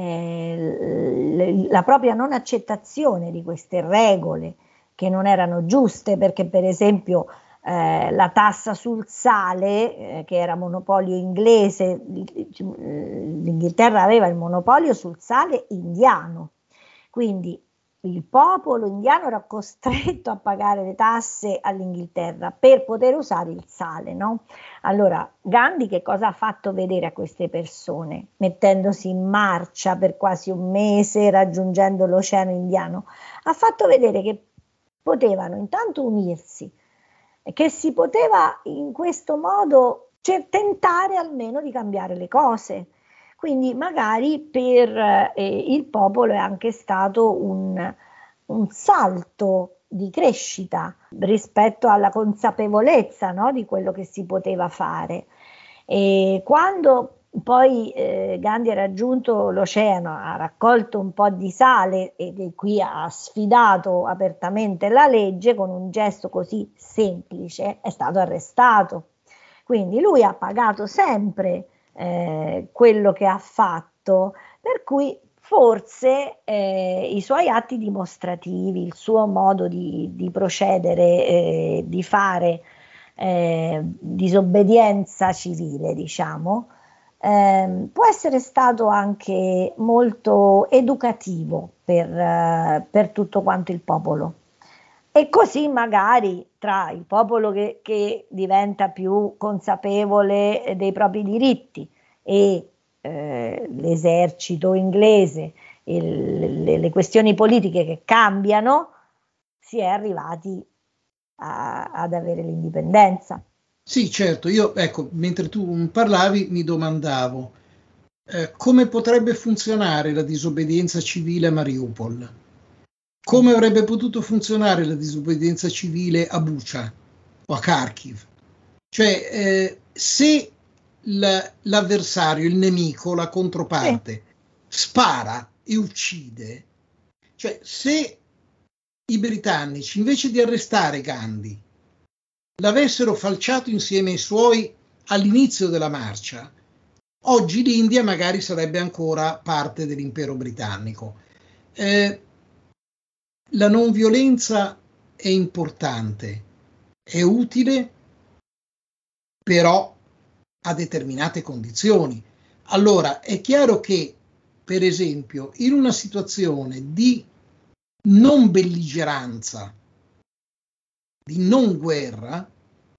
la propria non accettazione di queste regole che non erano giuste, perché per esempio la tassa sul sale, che era monopolio inglese, l'Inghilterra aveva il monopolio sul sale indiano, quindi il popolo indiano era costretto a pagare le tasse all'Inghilterra per poter usare il sale, no? Allora, Gandhi che cosa ha fatto vedere a queste persone, mettendosi in marcia per quasi un mese, raggiungendo l'Oceano Indiano? Ha fatto vedere che potevano intanto unirsi, che si poteva in questo modo tentare almeno di cambiare le cose. Quindi magari per il popolo è anche stato un salto di crescita rispetto alla consapevolezza, no, di quello che si poteva fare. E quando poi Gandhi ha raggiunto l'oceano, ha raccolto un po' di sale e qui ha sfidato apertamente la legge con un gesto così semplice, è stato arrestato. Quindi lui ha pagato sempre quello che ha fatto, per cui forse i suoi atti dimostrativi, il suo modo di procedere, di fare disobbedienza civile, diciamo, può essere stato anche molto educativo per tutto quanto il popolo. E così magari tra il popolo che diventa più consapevole dei propri diritti e l'esercito inglese e le questioni politiche che cambiano, si è arrivati ad avere l'indipendenza. Sì, certo, io ecco, mentre tu parlavi mi domandavo come potrebbe funzionare la disobbedienza civile a Mariupol? Come avrebbe potuto funzionare la disobbedienza civile a Bucha o a Kharkiv? Cioè, se l'avversario, il nemico, la controparte, spara e uccide, cioè se i britannici, invece di arrestare Gandhi, l'avessero falciato insieme ai suoi all'inizio della marcia, oggi l'India magari sarebbe ancora parte dell'impero britannico. La non violenza è importante, è utile, però a determinate condizioni. Allora, è chiaro che, per esempio, in una situazione di non belligeranza, di non guerra,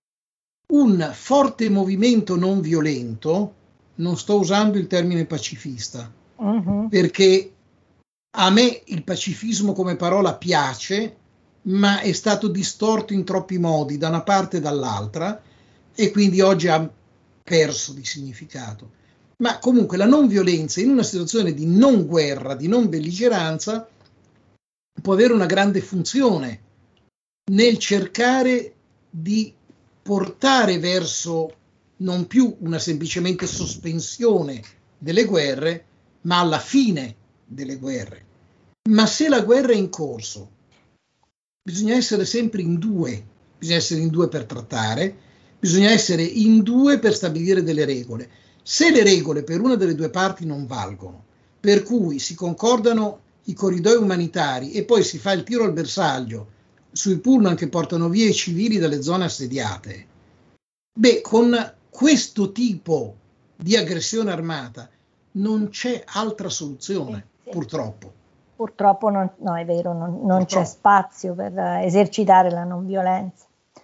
un forte movimento non violento, non sto usando il termine pacifista, perché a me il pacifismo come parola piace, ma è stato distorto in troppi modi da una parte e dall'altra, e quindi oggi ha perso di significato. Ma comunque la non violenza in una situazione di non guerra, di non belligeranza, può avere una grande funzione nel cercare di portare verso non più una semplicemente sospensione delle guerre, ma alla fine delle guerre. Ma se la guerra è in corso, bisogna essere sempre in due, bisogna essere in due per trattare, bisogna essere in due per stabilire delle regole. Se le regole per una delle due parti non valgono, per cui si concordano i corridoi umanitari e poi si fa il tiro al bersaglio sui pullman che portano via i civili dalle zone assediate, beh, con questo tipo di aggressione armata non c'è altra soluzione, sì. Purtroppo. Purtroppo no, è vero, non c'è spazio per esercitare la non violenza,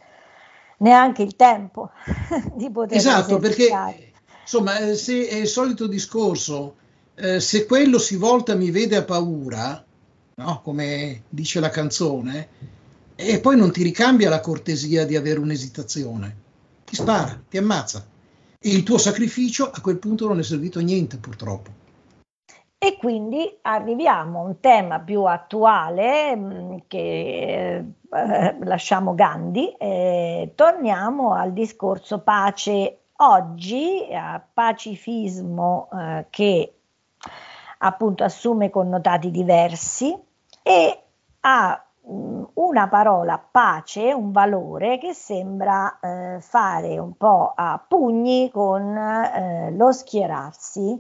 neanche il tempo di poter Esatto, esercitare. perché insomma, se è il solito discorso, se quello si volta mi vede a paura, no? Come dice la canzone, e poi non ti ricambia la cortesia di avere un'esitazione, ti spara, ti ammazza, e il tuo sacrificio a quel punto non è servito a niente, purtroppo. E quindi arriviamo a un tema più attuale che lasciamo Gandhi e torniamo al discorso pace oggi, a pacifismo che appunto assume connotati diversi e ha una parola pace, un valore che sembra fare un po' a pugni con lo schierarsi.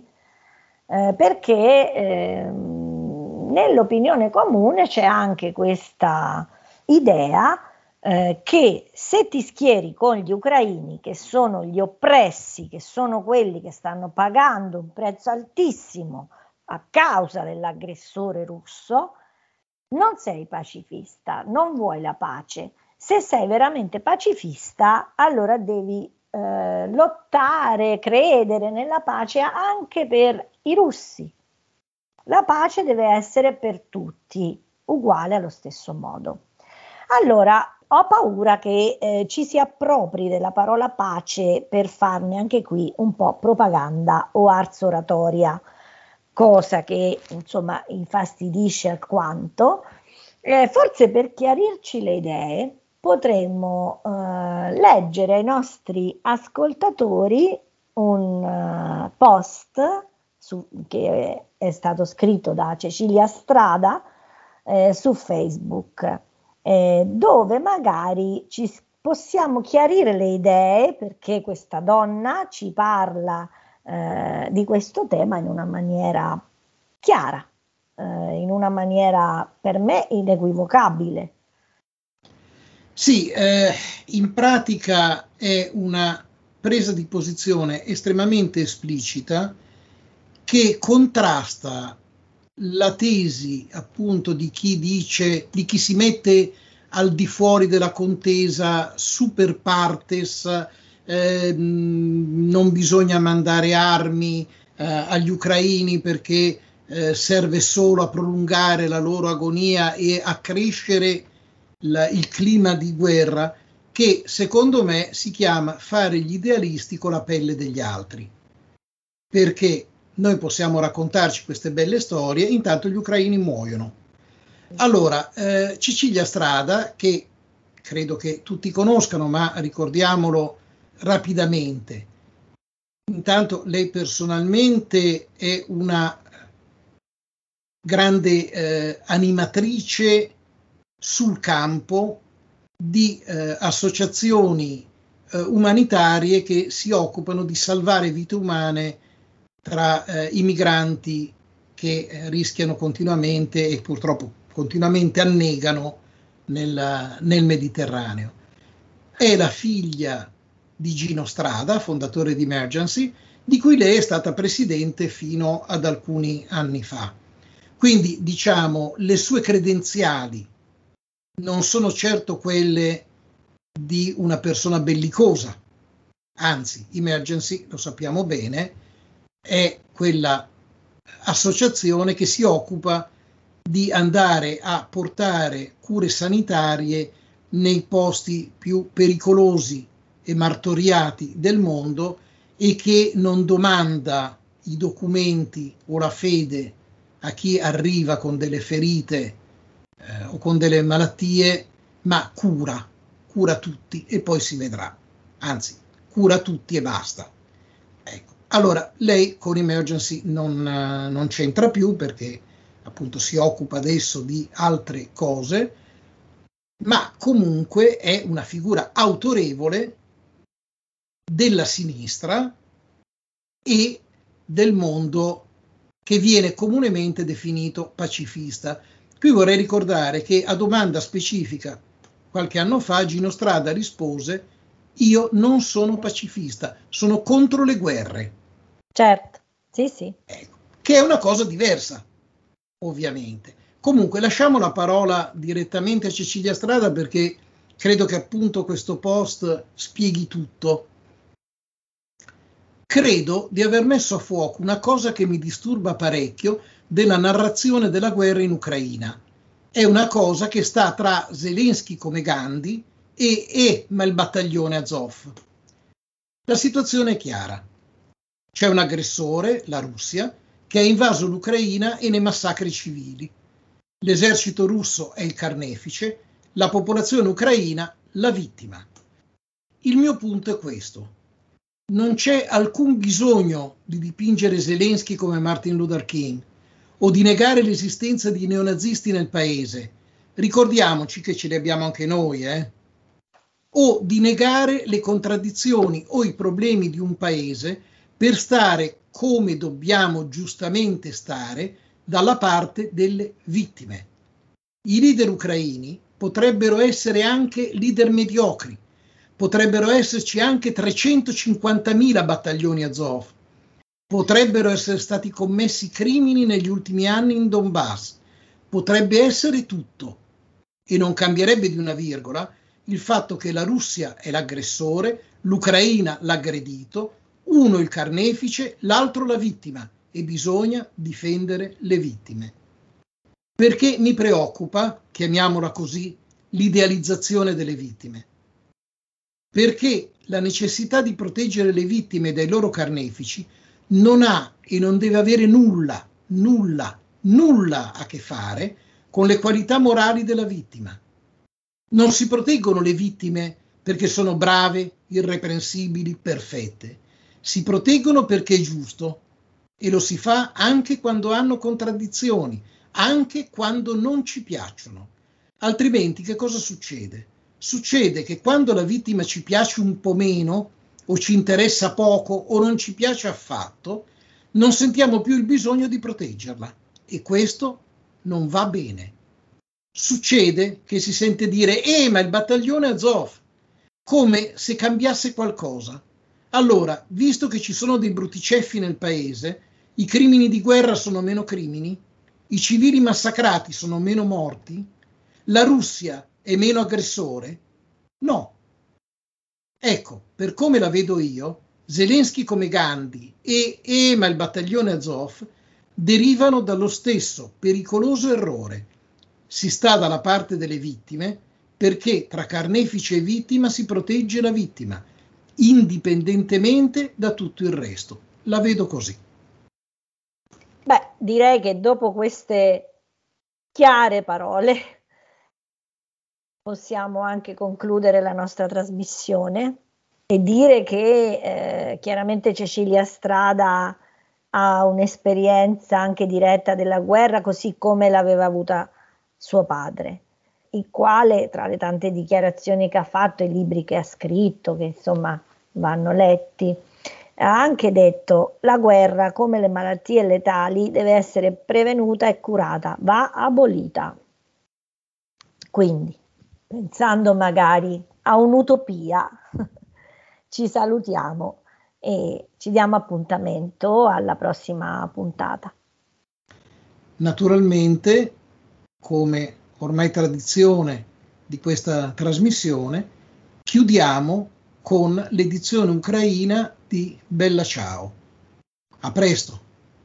Perché nell'opinione comune c'è anche questa idea che se ti schieri con gli ucraini, che sono gli oppressi, che sono quelli che stanno pagando un prezzo altissimo a causa dell'aggressore russo, non sei pacifista, non vuoi la pace. Se sei veramente pacifista, allora devi lottare, credere nella pace anche per i russi. La pace deve essere per tutti, uguale allo stesso modo. Allora, ho paura che ci si appropri della parola pace per farne anche qui un po' propaganda o ars oratoria, cosa che insomma infastidisce alquanto. Forse per chiarirci le idee potremmo leggere ai nostri ascoltatori un post che è stato scritto da Cecilia Strada su Facebook, dove magari ci possiamo chiarire le idee, perché questa donna ci parla di questo tema in una maniera chiara, in una maniera per me inequivocabile. Sì, in pratica è una presa di posizione estremamente esplicita che contrasta la tesi appunto di chi dice, di chi si mette al di fuori della contesa super partes, non bisogna mandare armi agli ucraini perché serve solo a prolungare la loro agonia e a crescere il clima di guerra, che secondo me si chiama fare gli idealisti con la pelle degli altri, perché noi possiamo raccontarci queste belle storie, intanto gli ucraini muoiono. Allora, Cecilia Strada, che credo che tutti conoscano, ma ricordiamolo rapidamente. Intanto lei personalmente è una grande animatrice sul campo di associazioni umanitarie che si occupano di salvare vite umane tra i migranti che rischiano continuamente e purtroppo continuamente annegano nel Mediterraneo. È la figlia di Gino Strada, fondatore di Emergency, di cui lei è stata presidente fino ad alcuni anni fa. Quindi, diciamo, le sue credenziali non sono certo quelle di una persona bellicosa, anzi, Emergency, lo sappiamo bene, è quella associazione che si occupa di andare a portare cure sanitarie nei posti più pericolosi e martoriati del mondo e che non domanda i documenti o la fede a chi arriva con delle ferite o con delle malattie, ma cura tutti e poi si vedrà. Anzi, cura tutti e basta. Ecco. Allora, lei con Emergency non c'entra più perché appunto si occupa adesso di altre cose, ma comunque è una figura autorevole della sinistra e del mondo che viene comunemente definito pacifista. Qui vorrei ricordare che a domanda specifica qualche anno fa Gino Strada rispose: io non sono pacifista, sono contro le guerre. Certo, sì. Ecco, che è una cosa diversa, ovviamente. Comunque lasciamo la parola direttamente a Cecilia Strada perché credo che appunto questo post spieghi tutto. Credo di aver messo a fuoco una cosa che mi disturba parecchio della narrazione della guerra in Ucraina. È una cosa che sta tra Zelensky come Gandhi e il battaglione Azov. La situazione è chiara. C'è un aggressore, la Russia, che ha invaso l'Ucraina e ne massacra i civili. L'esercito russo è il carnefice, la popolazione ucraina la vittima. Il mio punto è questo. Non c'è alcun bisogno di dipingere Zelensky come Martin Luther King o di negare l'esistenza di neonazisti nel paese. Ricordiamoci che ce li abbiamo anche noi, o di negare le contraddizioni o i problemi di un paese per stare come dobbiamo giustamente stare dalla parte delle vittime. I leader ucraini potrebbero essere anche leader mediocri, potrebbero esserci anche 350.000 battaglioni Azov, potrebbero essere stati commessi crimini negli ultimi anni in Donbass, potrebbe essere tutto e non cambierebbe di una virgola il fatto che la Russia è l'aggressore, l'Ucraina l'aggredito, uno il carnefice, l'altro la vittima e bisogna difendere le vittime. Perché mi preoccupa, chiamiamola così, l'idealizzazione delle vittime? Perché la necessità di proteggere le vittime dai loro carnefici non ha e non deve avere nulla a che fare con le qualità morali della vittima. Non si proteggono le vittime perché sono brave, irreprensibili, perfette. Si proteggono perché è giusto e lo si fa anche quando hanno contraddizioni, anche quando non ci piacciono. Altrimenti che cosa succede? Succede che quando la vittima ci piace un po' meno o ci interessa poco o non ci piace affatto, non sentiamo più il bisogno di proteggerla e questo non va bene. Succede che si sente dire ma il battaglione Azov, come se cambiasse qualcosa. Allora, visto che ci sono dei brutticeffi nel paese, i crimini di guerra sono meno crimini, i civili massacrati sono meno morti, la Russia è meno aggressore? No. Ecco, per come la vedo io, Zelensky come Gandhi e il battaglione Azov derivano dallo stesso pericoloso errore. Si sta dalla parte delle vittime perché tra carnefice e vittima si protegge la vittima, indipendentemente da tutto il resto. La vedo così. Beh, direi che dopo queste chiare parole possiamo anche concludere la nostra trasmissione e dire che chiaramente Cecilia Strada ha un'esperienza anche diretta della guerra, così come l'aveva avuta suo padre. il quale, tra le tante dichiarazioni che ha fatto, i libri che ha scritto, che insomma vanno letti, ha anche detto: la guerra, come le malattie letali, deve essere prevenuta e curata, va abolita. Quindi, pensando magari a un'utopia, ci salutiamo e ci diamo appuntamento alla prossima puntata. Naturalmente, come ormai tradizione di questa trasmissione, chiudiamo con l'edizione ucraina di Bella Ciao. A presto!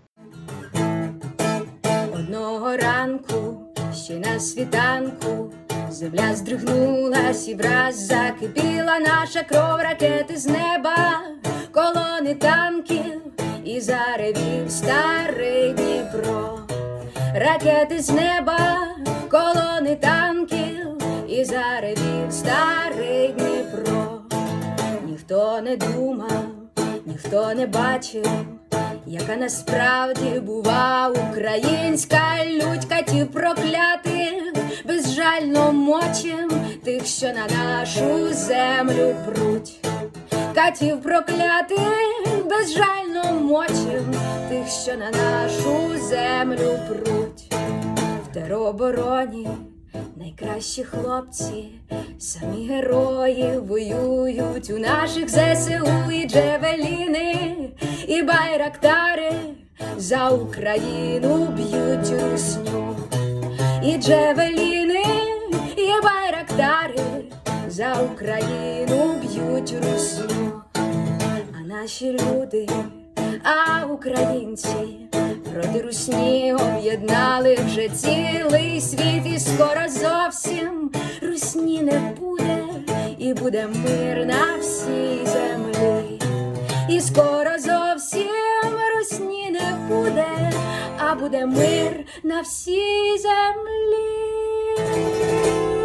Одного ранку, ще на світанку, земля здригнулась і враз закипіла наша кров, ракети з неба, колони танків, і заревів старий Дніпро. Ракети з неба, колони танків, і заревів старий Дніпро. Ніхто не думав, ніхто не бачив, яка насправді бува українська лють, катів проклятих, безжально мочим тих, що на нашу землю пруть. Катів проклятих, безжально мочим тих, що на нашу землю пруть. В теробороні найкращі хлопці, самі герої воюють у наших ЗСУ, і джевеліни, і байрактари за Україну б'ють русню. І джевеліни, і байрактари за Україну б'ють русню. А наші люди, а українці проти русні об'єднали вже цілий світ, і скоро зовсім русні не буде, і буде мир на всій землі. І скоро зовсім русні не буде, а буде мир на всій землі.